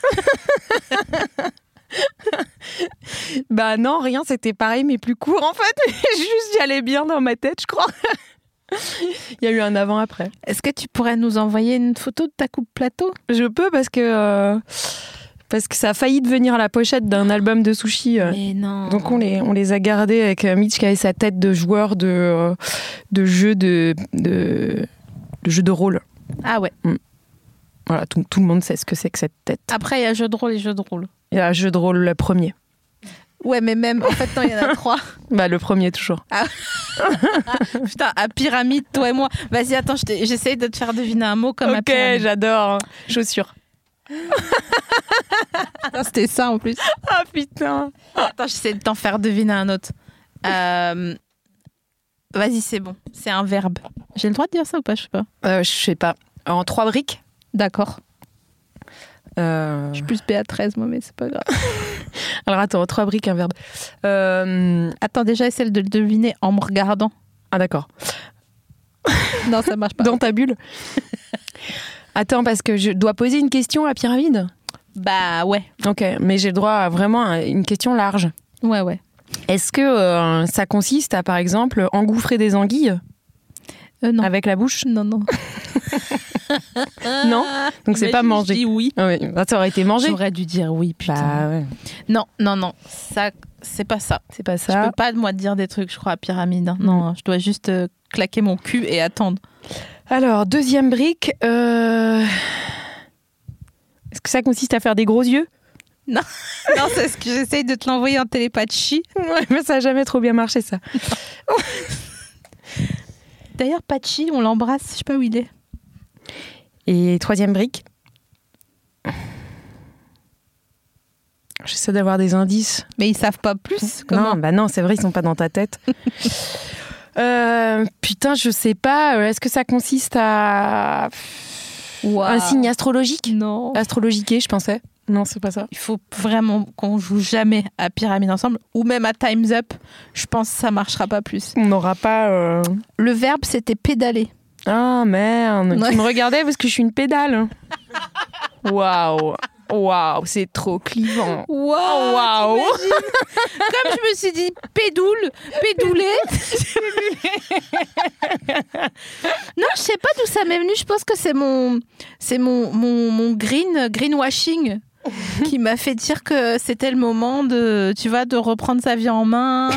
Bah non, rien, c'était pareil, mais plus court en fait. Juste, j'y allais bien dans ma tête, je crois. Il y a eu un avant-après. Est-ce que tu pourrais nous envoyer une photo de ta coupe plateau? Je peux parce que ça a failli devenir la pochette d'un album de sushi. Mais non. Donc on les a gardés avec Mitch qui avait sa tête de joueur de jeu de jeu de rôle. Ah ouais. Voilà, tout le monde sait ce que c'est que cette tête. Après, il y a jeu de rôle et jeu de rôle. Il y a jeu de rôle le premier. Ouais, mais même, en fait, non, il y en a 3. Le premier toujours. Putain, à pyramide, toi et moi. Vas-y, attends, j'essaye de te faire deviner un mot comme à Ok, pyramide. j'adore. Chaussures. Putain, c'était ça en plus. Ah putain. Attends, j'essaie de t'en faire deviner un autre. Vas-y, c'est bon. C'est un verbe. J'ai le droit de dire ça ou pas? Je sais pas. Je sais pas. En 3 briques. D'accord. Je suis plus BA13, moi, mais c'est pas grave. Alors attends, 3 briques, un verbe. Attends, déjà, essaie de le deviner en me regardant. Ah d'accord. Non, ça marche pas. Dans ta bulle. Attends, parce que je dois poser une question à Pyramide. Bah ouais. Ok, mais j'ai le droit à vraiment une question large. Ouais. Est-ce que ça consiste à, par exemple, engouffrer des anguilles Non. avec la bouche? Non. Non. Donc c'est pas manger. Je dis oui. Ah oui, bah, ça aurait été manger. J'aurais dû dire oui, putain. Bah ouais. Non. Ça, c'est pas ça. C'est pas Je ça. peux pas, moi, te dire des trucs, je crois, à Pyramide. Hein. Non, je dois juste claquer mon cul et attendre. Alors, deuxième brique. Est-ce que ça consiste à faire des gros yeux? Non, c'est ce que j'essaye de te l'envoyer en télépathie. Ouais, mais ça n'a jamais trop bien marché, ça. D'ailleurs, Pachi, on l'embrasse, je sais pas où il est. Et troisième brique. J'essaie d'avoir des indices. Mais ils savent pas plus. Comment? Non, c'est vrai, ils sont pas dans ta tête. Putain, je sais pas. Est-ce que ça consiste à un signe astrologique? Non. Astrologiqué, je pensais. Non, c'est pas ça. Il faut vraiment qu'on joue jamais à Pyramide ensemble ou même à Time's Up. Je pense que ça marchera pas plus. On n'aura pas. Le verbe, c'était pédaler. Ah merde. Ouais. Tu me regardais parce que je suis une pédale. Waouh, c'est trop clivant. Waouh. Comme je me suis dit pédouler. Non, je sais pas d'où ça m'est venu. Je pense que c'est mon greenwashing qui m'a fait dire que c'était le moment de reprendre sa vie en main.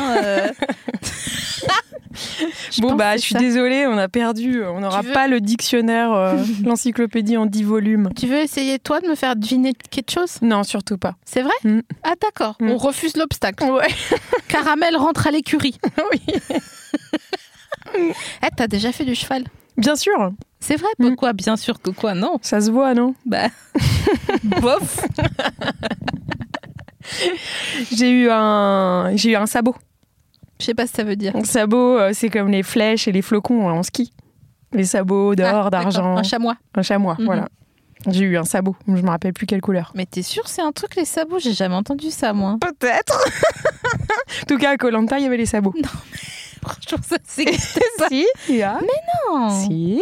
Je suis désolée, on a perdu. On n'aura pas le dictionnaire, l'encyclopédie en 10 volumes. Tu veux essayer, toi, de me faire deviner quelque chose? Non, surtout pas. C'est vrai? Ah, d'accord. On refuse l'obstacle. Ouais. Caramel rentre à l'écurie. Oui. T'as déjà fait du cheval? Bien sûr. C'est vrai? Pourquoi? Bien sûr que quoi? Non. Ça se voit, non? Bah, bof. J'ai eu un sabot. Je sais pas ce que ça veut dire. Un sabot, c'est comme les flèches et les flocons en ski. Les sabots d'or, d'argent. Un chamois. Un chamois, voilà. J'ai eu un sabot. Je me rappelle plus quelle couleur. Mais t'es sûre c'est un truc, les sabots? J'ai jamais entendu ça, moi. Peut-être. En tout cas, à Koh-Lanta, il y avait les sabots. Non, mais franchement, ça c'est pas. Si, il y a. Mais non. Si.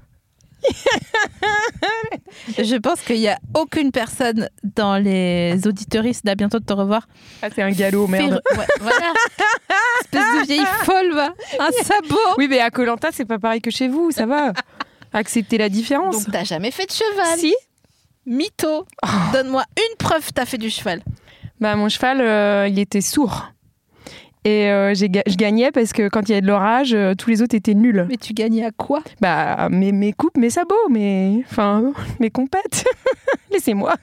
Je pense qu'il n'y a aucune personne dans les auditeuristes d'À bientôt de te revoir. Ah, c'est un galop, merde. Ouais, voilà. Espèce de vieille folle, va. Un sabot. Oui, mais à Koh-Lanta, c'est pas pareil que chez vous, ça va. Accepter la différence. Donc t'as jamais fait de cheval? Si. Mytho. Donne-moi une preuve, t'as fait du cheval. Bah, mon cheval, il était sourd. Et je gagnais parce que quand il y avait de l'orage, tous les autres étaient nuls. Mais tu gagnais à quoi? Bah, mes coupes, mes sabots, mes compètes. Laissez-moi.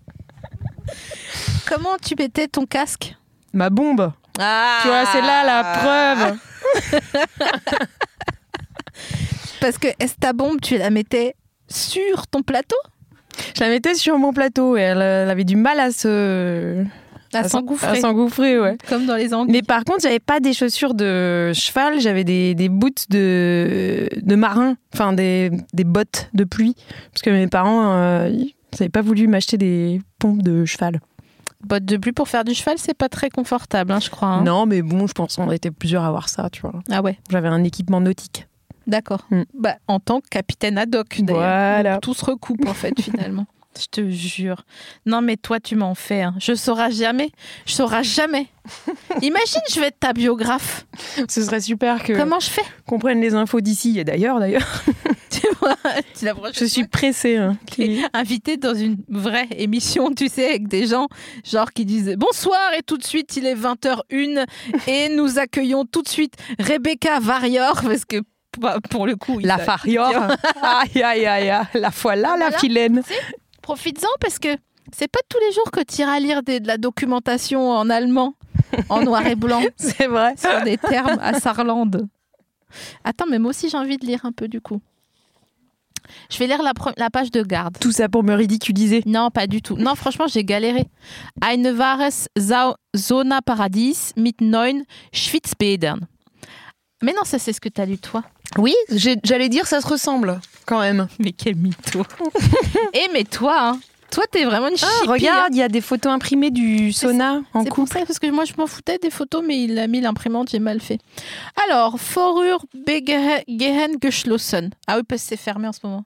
Comment tu mettais ton casque? Ma bombe. Ah. Tu vois, c'est là la preuve. Parce que est-ce ta bombe, tu la mettais sur ton plateau? Je la mettais sur mon plateau et elle avait du mal à s'engouffrer, ouais. Comme dans les anguilles. Mais par contre, j'avais pas des chaussures de cheval, j'avais des boots de marin, enfin des bottes de pluie, parce que mes parents ils n'avaient pas voulu m'acheter des pompes de cheval. Bottes de pluie pour faire du cheval, c'est pas très confortable, hein, je crois. Hein. Non, mais bon, je pense qu'on était plusieurs à avoir ça, tu vois. Ah ouais. J'avais un équipement nautique. D'accord. Bah, en tant que capitaine ad hoc, d'ailleurs. Voilà. Donc, tout se recoupe, en fait, finalement. Je te jure. Non, mais toi, tu m'en fais. Hein. Je saurai jamais. Imagine, je vais être ta biographe. Ce serait super que Comment je fais? qu'on prenne les infos d'ici et d'ailleurs. Tu vois, je suis pressée. Hein, invitée dans une vraie émission, tu sais, avec des gens genre qui disent bonsoir et tout de suite il est 20h01 et nous accueillons tout de suite Rebecca Warrior parce que pour le coup la Warrior. Aïe aïe aïe, la voilà la filaine. Profites-en parce que c'est pas tous les jours que tu iras lire de la documentation en allemand, en noir et blanc. C'est vrai. Sur des termes à Saarland. Attends, mais moi aussi j'ai envie de lire un peu du coup. Je vais lire la page de garde. Tout ça pour me ridiculiser? Non, pas du tout. Non, franchement, j'ai galéré. Ein wahres Sauna-Paradies mit 9 Schwitzbädern. Mais non, ça c'est ce que t'as lu toi. Oui, j'allais dire ça se ressemble quand même. Mais quel mytho. Mais toi, hein, toi t'es vraiment une chippie. Regarde, il y a des photos imprimées du sauna en coupe. C'est pour ça, parce que moi je m'en foutais des photos, mais il a mis l'imprimante, j'ai mal fait. Alors, Vorübergehend geschlossen. Ah oui, parce que c'est fermé en ce moment.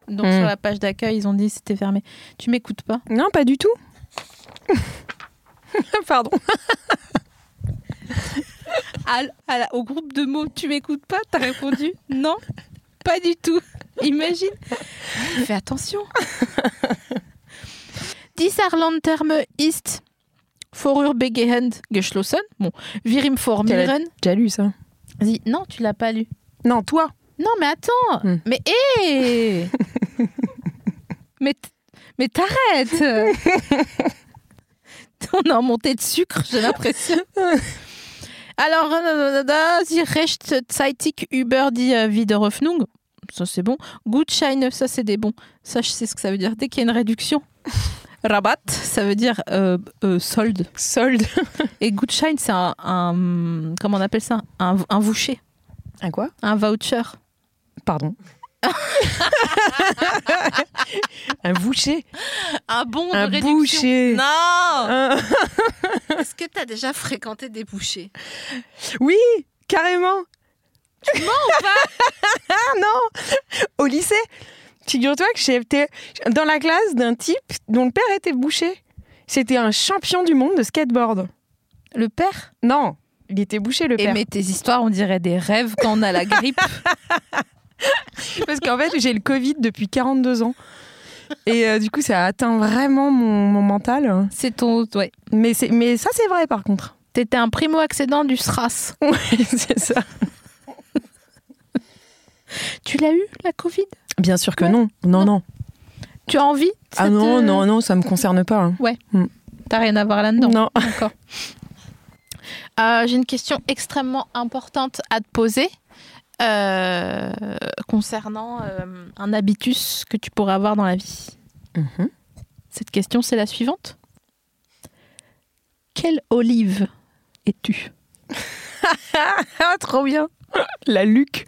Donc sur la page d'accueil, ils ont dit que c'était fermé. Tu m'écoutes pas? Non, pas du tout. Pardon. Au groupe de mots, tu m'écoutes pas? T'as répondu non, pas du tout. Imagine. Fais attention. Die Saarlandterme ist vorübergehend geschlossen. Bon, wir informieren. Tu as lu ça? Vas-y. Non, tu l'as pas lu. Non, toi. Non, mais attends. Mais hé Mais t'arrêtes. On est en montée de sucre, j'ai l'impression. Alors, Sie rechtzeitig über die Wiederöffnung. Ça, c'est bon. Gutscheine, ça, c'est des bons. Ça, je sais ce que ça veut dire. Dès qu'il y a une réduction. Rabatt, ça veut dire solde. Solde. Et Gutschein, c'est un comment on appelle ça? Un voucher. Un quoi? Un voucher. Pardon. Un boucher. Un bon de un réduction. boucher. Non. Est-ce que tu as déjà fréquenté des bouchers? Oui, carrément. Tu mens ou pas? Ah non. Au lycée, figure-toi que j'étais dans la classe d'un type dont le père était boucher. C'était un champion du monde de skateboard. Le père? Non, il était boucher, le père. Mais tes histoires, on dirait des rêves quand on a la grippe. Parce qu'en fait, j'ai le Covid depuis 42 ans. Et du coup, ça a atteint vraiment mon mental. C'est ton... Ouais. Mais ça, c'est vrai, par contre. T'étais un primo-accédant du SRAS. Ouais, c'est ça. Tu l'as eu, la Covid? Bien sûr que non. Non. Tu as envie? Ah non, ça me concerne pas. Hein. Ouais. T'as rien à voir là-dedans? Non. D'accord. J'ai une question extrêmement importante à te poser concernant un habitus que tu pourrais avoir dans la vie. Cette question, c'est la suivante. Quelle olive es-tu? Ah, trop bien. La Luc.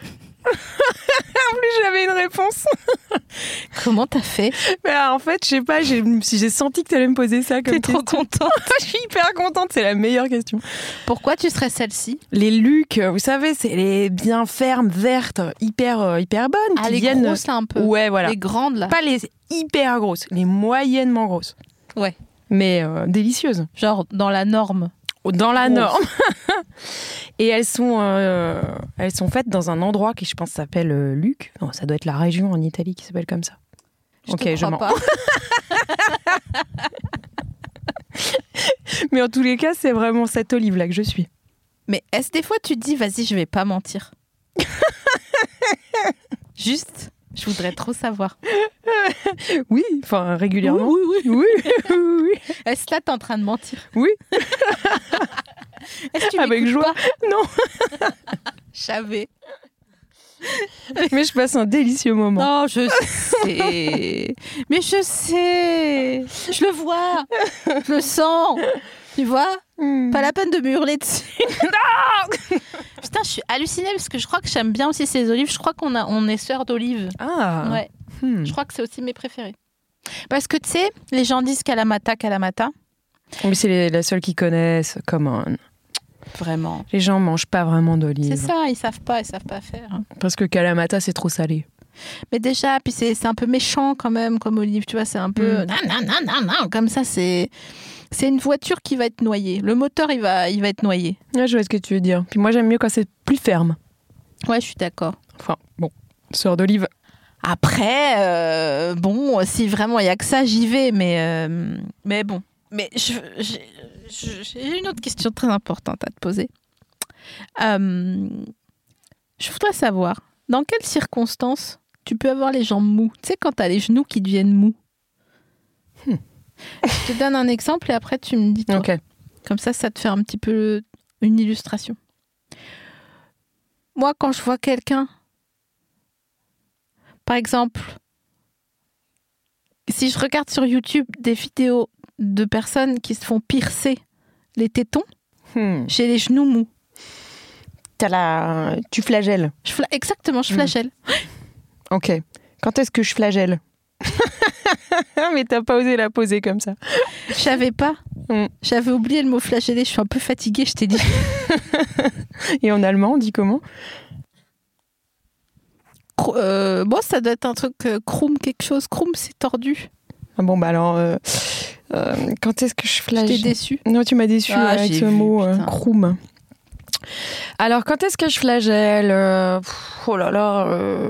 En plus, j'avais une réponse. Comment t'as fait? En fait, je sais pas, j'ai senti que tu allais me poser ça comme question. T'es trop contente. Je suis hyper contente, c'est la meilleure question. Pourquoi tu serais celle-ci? Les Luc, vous savez, c'est les bien fermes, vertes, hyper bonnes. Ah, qui les viennent... grosses là un peu. Ouais, voilà. Les grandes là. Pas les hyper grosses, les moyennement grosses. Ouais. Mais délicieuses. Genre dans la norme. Dans la norme. Et elles sont faites dans un endroit qui, je pense, s'appelle Luc. Non, ça doit être la région en Italie qui s'appelle comme ça. Je mens. Mais en tous les cas, c'est vraiment cette olive-là que je suis. Mais est-ce des fois tu te dis, vas-y, je vais pas mentir? Juste, je voudrais trop savoir. Oui, enfin régulièrement. Oui. Est-ce que là, t'es en train de mentir? Oui. Est-ce que tu avec joie? Pas? Non. Je savais. Mais je passe un délicieux moment. Non, je sais. Mais je sais. Je le vois. Je le sens. Tu vois? Pas la peine de me hurler dessus. Non. Putain, je suis hallucinée parce que je crois que j'aime bien aussi ces olives. Je crois on est sœurs d'olives. Ah. Ouais. Je crois que c'est aussi mes préférés. Parce que tu sais, les gens disent Kalamata. Mais c'est la seule qui connaissent. Come on. Vraiment. Les gens mangent pas vraiment d'olives. C'est ça, ils savent pas faire. Parce que Kalamata, c'est trop salé. Mais déjà, puis c'est un peu méchant quand même comme olive, tu vois, c'est un peu non, comme ça, c'est une voiture qui va être noyée. Le moteur, il va être noyé. Ouais, je vois ce que tu veux dire. Puis moi, j'aime mieux quand c'est plus ferme. Ouais, je suis d'accord. Enfin, bon, sœur d'olive. Après, bon, si vraiment il y a que ça, j'y vais, mais bon. Mais j'ai une autre question très importante à te poser. Je voudrais savoir, dans quelles circonstances tu peux avoir les jambes mous? Tu sais, quand tu as les genoux qui deviennent mous. Je te donne un exemple et après tu me dis toi. Okay. Comme ça te fait un petit peu une illustration. Moi, quand je vois quelqu'un, par exemple, si je regarde sur YouTube des vidéos de personnes qui se font piercer les tétons, j'ai les genoux mous. Tu flagelles. Exactement, je flagelle. Ok. Quand est-ce que je flagelle? Mais t'as pas osé la poser comme ça. Je savais pas. J'avais oublié le mot flageller. Je suis un peu fatiguée, je t'ai dit. Et en allemand, on dit comment? Bon, ça doit être un truc Kroum, quelque chose. Kroum, c'est tordu. Ah bon, bah alors, quand est-ce que je flagelle? Je t'ai déçue. Non, tu m'as déçue avec j'ai ce vu, mot putain. Kroum. Alors, quand est-ce que je flagelle? Oh là là.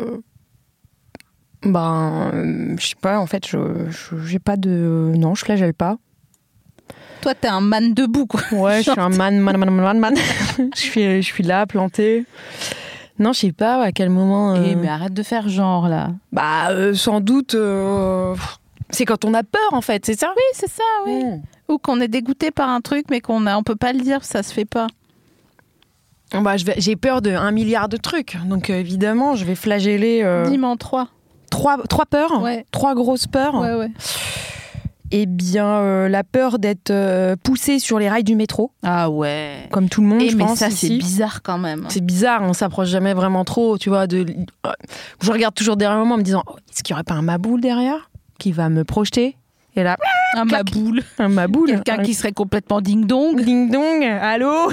Je sais pas, en fait, j'ai pas de. Non, je flagelle pas. Toi, t'es un man debout, quoi. Ouais, je suis un man. je suis là, plantée. Non, je sais pas à quel moment. Mais arrête de faire genre, là. Sans doute. C'est quand on a peur, en fait, c'est ça? Oui, c'est ça, oui. Ou qu'on est dégoûté par un truc, mais on peut pas le dire, ça se fait pas. J'ai peur de 1 milliard de trucs. Donc, évidemment, je vais flageller. Dis-moi en 3. Trois peurs? Ouais. 3 grosses peurs? Ouais. Eh bien, la peur d'être poussée sur les rails du métro. Ah ouais. Comme tout le monde, je mais pense. ça, ici. c'est bizarre quand même. C'est bizarre, on s'approche jamais vraiment trop, tu vois. Je regarde toujours derrière moi en me disant, est-ce qu'il n'y aurait pas un maboule derrière qui va me projeter? Et là, Un maboule. un maboule. Quelqu'un qui serait complètement ding-dong. Ding dong, allô?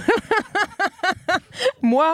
Moi.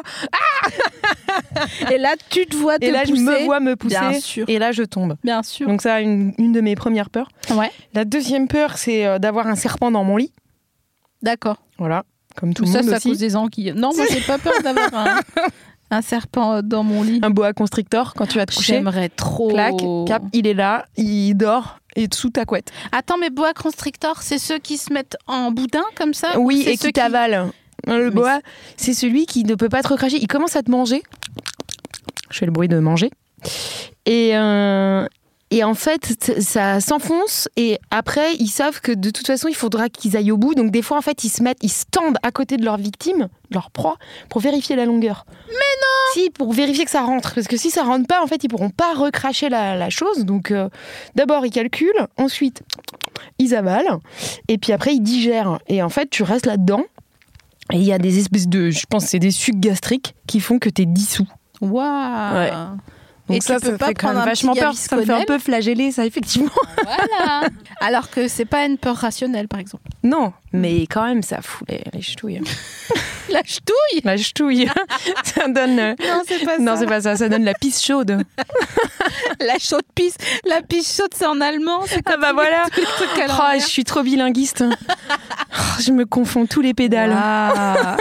Et là, tu te vois te Et là, pousser. je me vois me pousser. Bien sûr. Et là, je tombe. Bien sûr. Donc ça, une de mes premières peurs. Ouais. La deuxième peur, c'est d'avoir un serpent dans mon lit. D'accord. Voilà, comme tout le Ça, monde c'est à aussi. cause des anguilles. Non, moi, j'ai pas peur d'avoir un serpent dans mon lit. Un boa constrictor quand tu vas te coucher. J'aimerais trop. Clac, cap, il est là, il dort et sous ta couette. Attends, mais boa constrictor, c'est ceux qui se mettent en boudin comme ça? Oui, ou c'est et ceux qui t'avale. Le boa, c'est celui qui ne peut pas te recracher. Il commence à te manger. Je fais le bruit de manger. Et en fait, ça s'enfonce. Et après, ils savent que de toute façon, il faudra qu'ils aillent au bout. Donc des fois, en fait, ils se tendent à côté de leur victime, de leur proie, pour vérifier la longueur. Mais non! Si, pour vérifier que ça rentre. Parce que si ça rentre pas, en fait, ils pourront pas recracher la chose. Donc d'abord, ils calculent. Ensuite, ils avalent. Et puis après, ils digèrent. Et en fait, tu restes là-dedans. Et il y a des espèces de, je pense, c'est des sucs gastriques qui font que t'es dissous. Waouh! Ouais. Donc Et ça tu peux pas fait quand même prendre un vachement petit peur. Ça me fait un peu flageller, ça, effectivement. Voilà. Alors que c'est pas une peur rationnelle, par exemple. Non, mais quand même, ça fout les ch'touilles. La ch'touille? La ch'touille, ça donne... Non, c'est pas ça. Non, c'est pas ça, ça donne la pisse chaude. La chaude pisse. La pisse chaude, c'est en allemand. C'est Ah bah voilà. tous les trucs à Oh, l'envers. je suis trop bilinguiste. Oh, je me confonds tous les pédales. Waouh.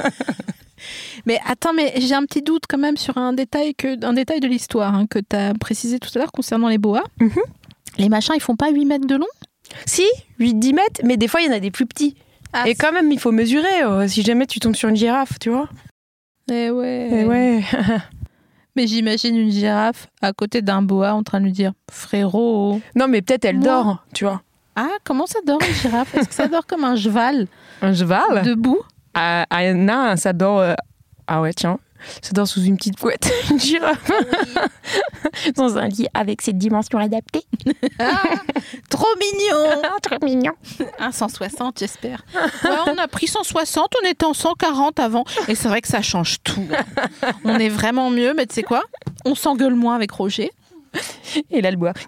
Mais attends, mais j'ai un petit doute quand même sur un détail de l'histoire que tu as précisé tout à l'heure concernant les boas. Mhm. Les machins, ils font pas 8 mètres de long? Si, 8-10 mètres, mais des fois, il y en a des plus petits. Ah, Et quand même, il faut mesurer. Si jamais tu tombes sur une girafe, tu vois. Eh ouais. Et ouais. Mais j'imagine une girafe à côté d'un boa en train de lui dire « Frérot ». Non, mais peut-être elle Moi. dort, tu vois. Ah, comment ça dort une girafe? Est-ce que ça dort comme un cheval Un cheval debout? Non, ça dort... Ah ouais, tiens. Ça dort sous une petite couette. Une girafe. Dans un lit avec ses dimensions adaptées. Trop mignon. Trop mignon. Un 160, j'espère. Ouais, on a pris 160, on était en 140 avant. Et c'est vrai que ça change tout. On est vraiment mieux, mais tu sais quoi? On s'engueule moins avec Roger. Et là, le bois.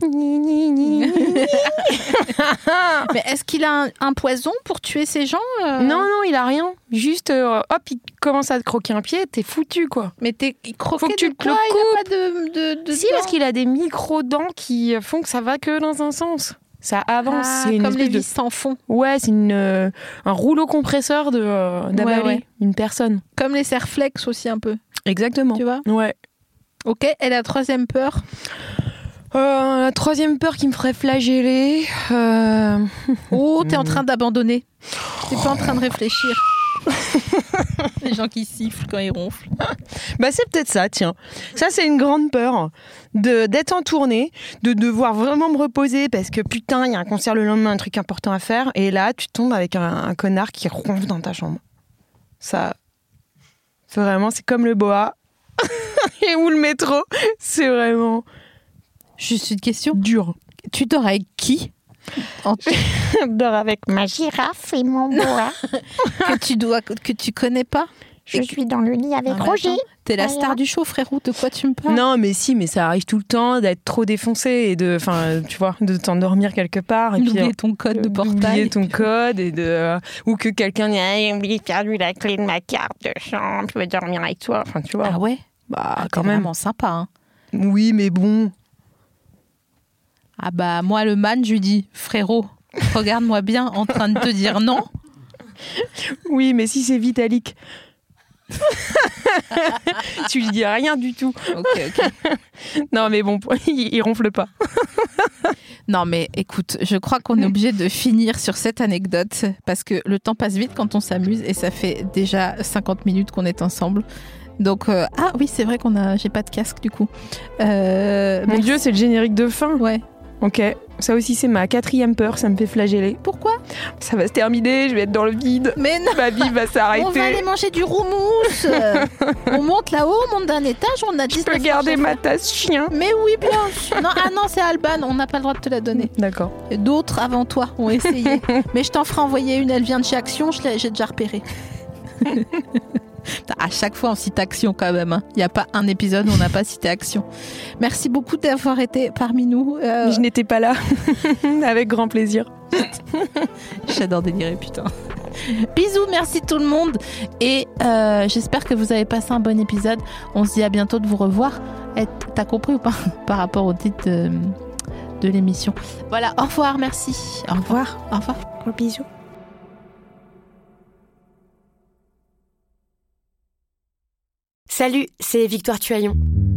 Mais est-ce qu'il a un poison pour tuer ces gens? Non, il a rien. Juste, hop, il commence à te croquer un pied, t'es foutu, quoi. Mais t'es croqué Faut que tu de te quoi? le Il n'y a pas de Si, dents. parce qu'il a des micro-dents qui font que ça va que dans un sens. Ça avance. Ah, C'est une comme les espèce de... vis sans fond. Ouais, c'est un rouleau compresseur d'avaler Ouais. une personne. Comme les serflex aussi un peu. Exactement. Tu vois? Ouais. Ok, et la troisième peur? La troisième peur qui me ferait flageller... Oh, t'es en train d'abandonner. T'es pas en train de réfléchir. Les gens qui sifflent quand ils ronflent. Bah c'est peut-être ça, tiens. Ça, c'est une grande peur d'être en tournée, de devoir vraiment me reposer parce que putain, il y a un concert le lendemain, un truc important à faire. Et là, tu tombes avec un connard qui ronfle dans ta chambre. Ça, c'est vraiment, c'est comme le boa. Et ou le métro. C'est vraiment Juste une question. dur. Tu dors avec qui? Je dors avec ma girafe et mon boa. que tu connais pas? Je suis dans le lit avec Non, mais Roger. attends, t'es la Voilà. star du show, frérot. De quoi tu me parles? Non, mais si, mais ça arrive tout le temps d'être trop défoncé et tu vois, de t'endormir quelque part. Et puis, D'oublier ton code de portail. D'oublier ton code et ou que quelqu'un dit ah, j'ai oublié de perdu la clé de ma carte de chambre, je veux dormir avec toi. Enfin, tu vois. Ah ouais? Bah, Ah, quand t'es même. vraiment sympa. Hein. Oui, mais bon. Ah bah, moi, le man, je lui dis, frérot, regarde-moi bien en train de te dire non. Oui, mais si c'est Vitalik. Tu lui dis rien du tout. Ok. Non, mais bon, il ronfle pas. Non, mais écoute, je crois qu'on est obligé de finir sur cette anecdote parce que le temps passe vite quand on s'amuse et ça fait déjà 50 minutes qu'on est ensemble. Donc, ah oui, c'est vrai j'ai pas de casque du coup. Mon Dieu, c'est le générique de fin. Ouais. Ok, ça aussi c'est ma 4e peur, ça me fait flageller. Pourquoi ? Ça va se terminer, je vais être dans le vide. Mais non. Ma vie va s'arrêter. On va aller manger du roumousse. On monte là-haut, on monte d'un étage, on a 19 Je peux garder ma tasse chien. Mais oui, bien sûr. Non, c'est Alban, on n'a pas le droit de te la donner. D'accord. D'autres avant toi ont essayé. Mais je t'en ferai envoyer une, elle vient de chez Action, j'ai déjà repéré. À chaque fois on cite Action quand même. Il n'y a pas un épisode où on n'a pas cité Action. Merci beaucoup d'avoir été parmi nous. Je n'étais pas là. Avec grand plaisir. J'adore délirer, putain. Bisous, merci tout le monde. Et j'espère que vous avez passé un bon épisode. On se dit à bientôt de vous revoir. T'as compris ou pas par rapport au titre de l'émission. Voilà, au revoir, merci. Au revoir. Au revoir. Gros bisous. Salut, c'est Victoire Tuaillon.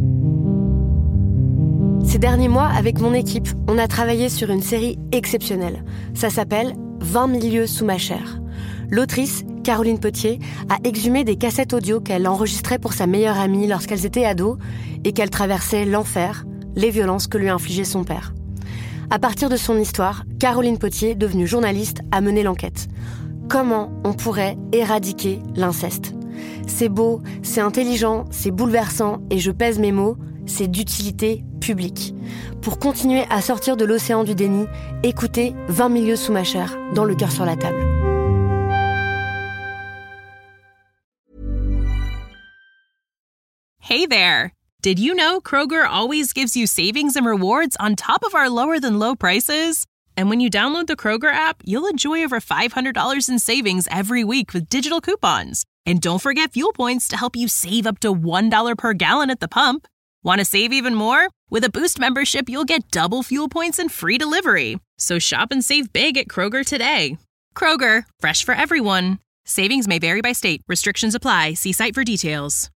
Ces derniers mois, avec mon équipe, on a travaillé sur une série exceptionnelle. Ça s'appelle 20 000 lieues sous ma chair. L'autrice, Caroline Potier, a exhumé des cassettes audio qu'elle enregistrait pour sa meilleure amie lorsqu'elles étaient ados et qu'elle traversait l'enfer, les violences que lui infligeait son père. À partir de son histoire, Caroline Potier, devenue journaliste, a mené l'enquête. Comment on pourrait éradiquer l'inceste ? C'est beau, c'est intelligent, c'est bouleversant et je pèse mes mots, c'est d'utilité publique. Pour continuer à sortir de l'océan du déni, écoutez 20 000 lieues sous ma chair, dans Le cœur sur la table. Hey there! Did you know Kroger always gives you savings and rewards on top of our lower-than-low prices? And when you download the Kroger app, you'll enjoy over $500 in savings every week with digital coupons. And don't forget Fuel Points to help you save up to $1 per gallon at the pump. Want to save even more? With a Boost membership, you'll get double Fuel Points and free delivery. So shop and save big at Kroger today. Kroger, fresh for everyone. Savings may vary by state. Restrictions apply. See site for details.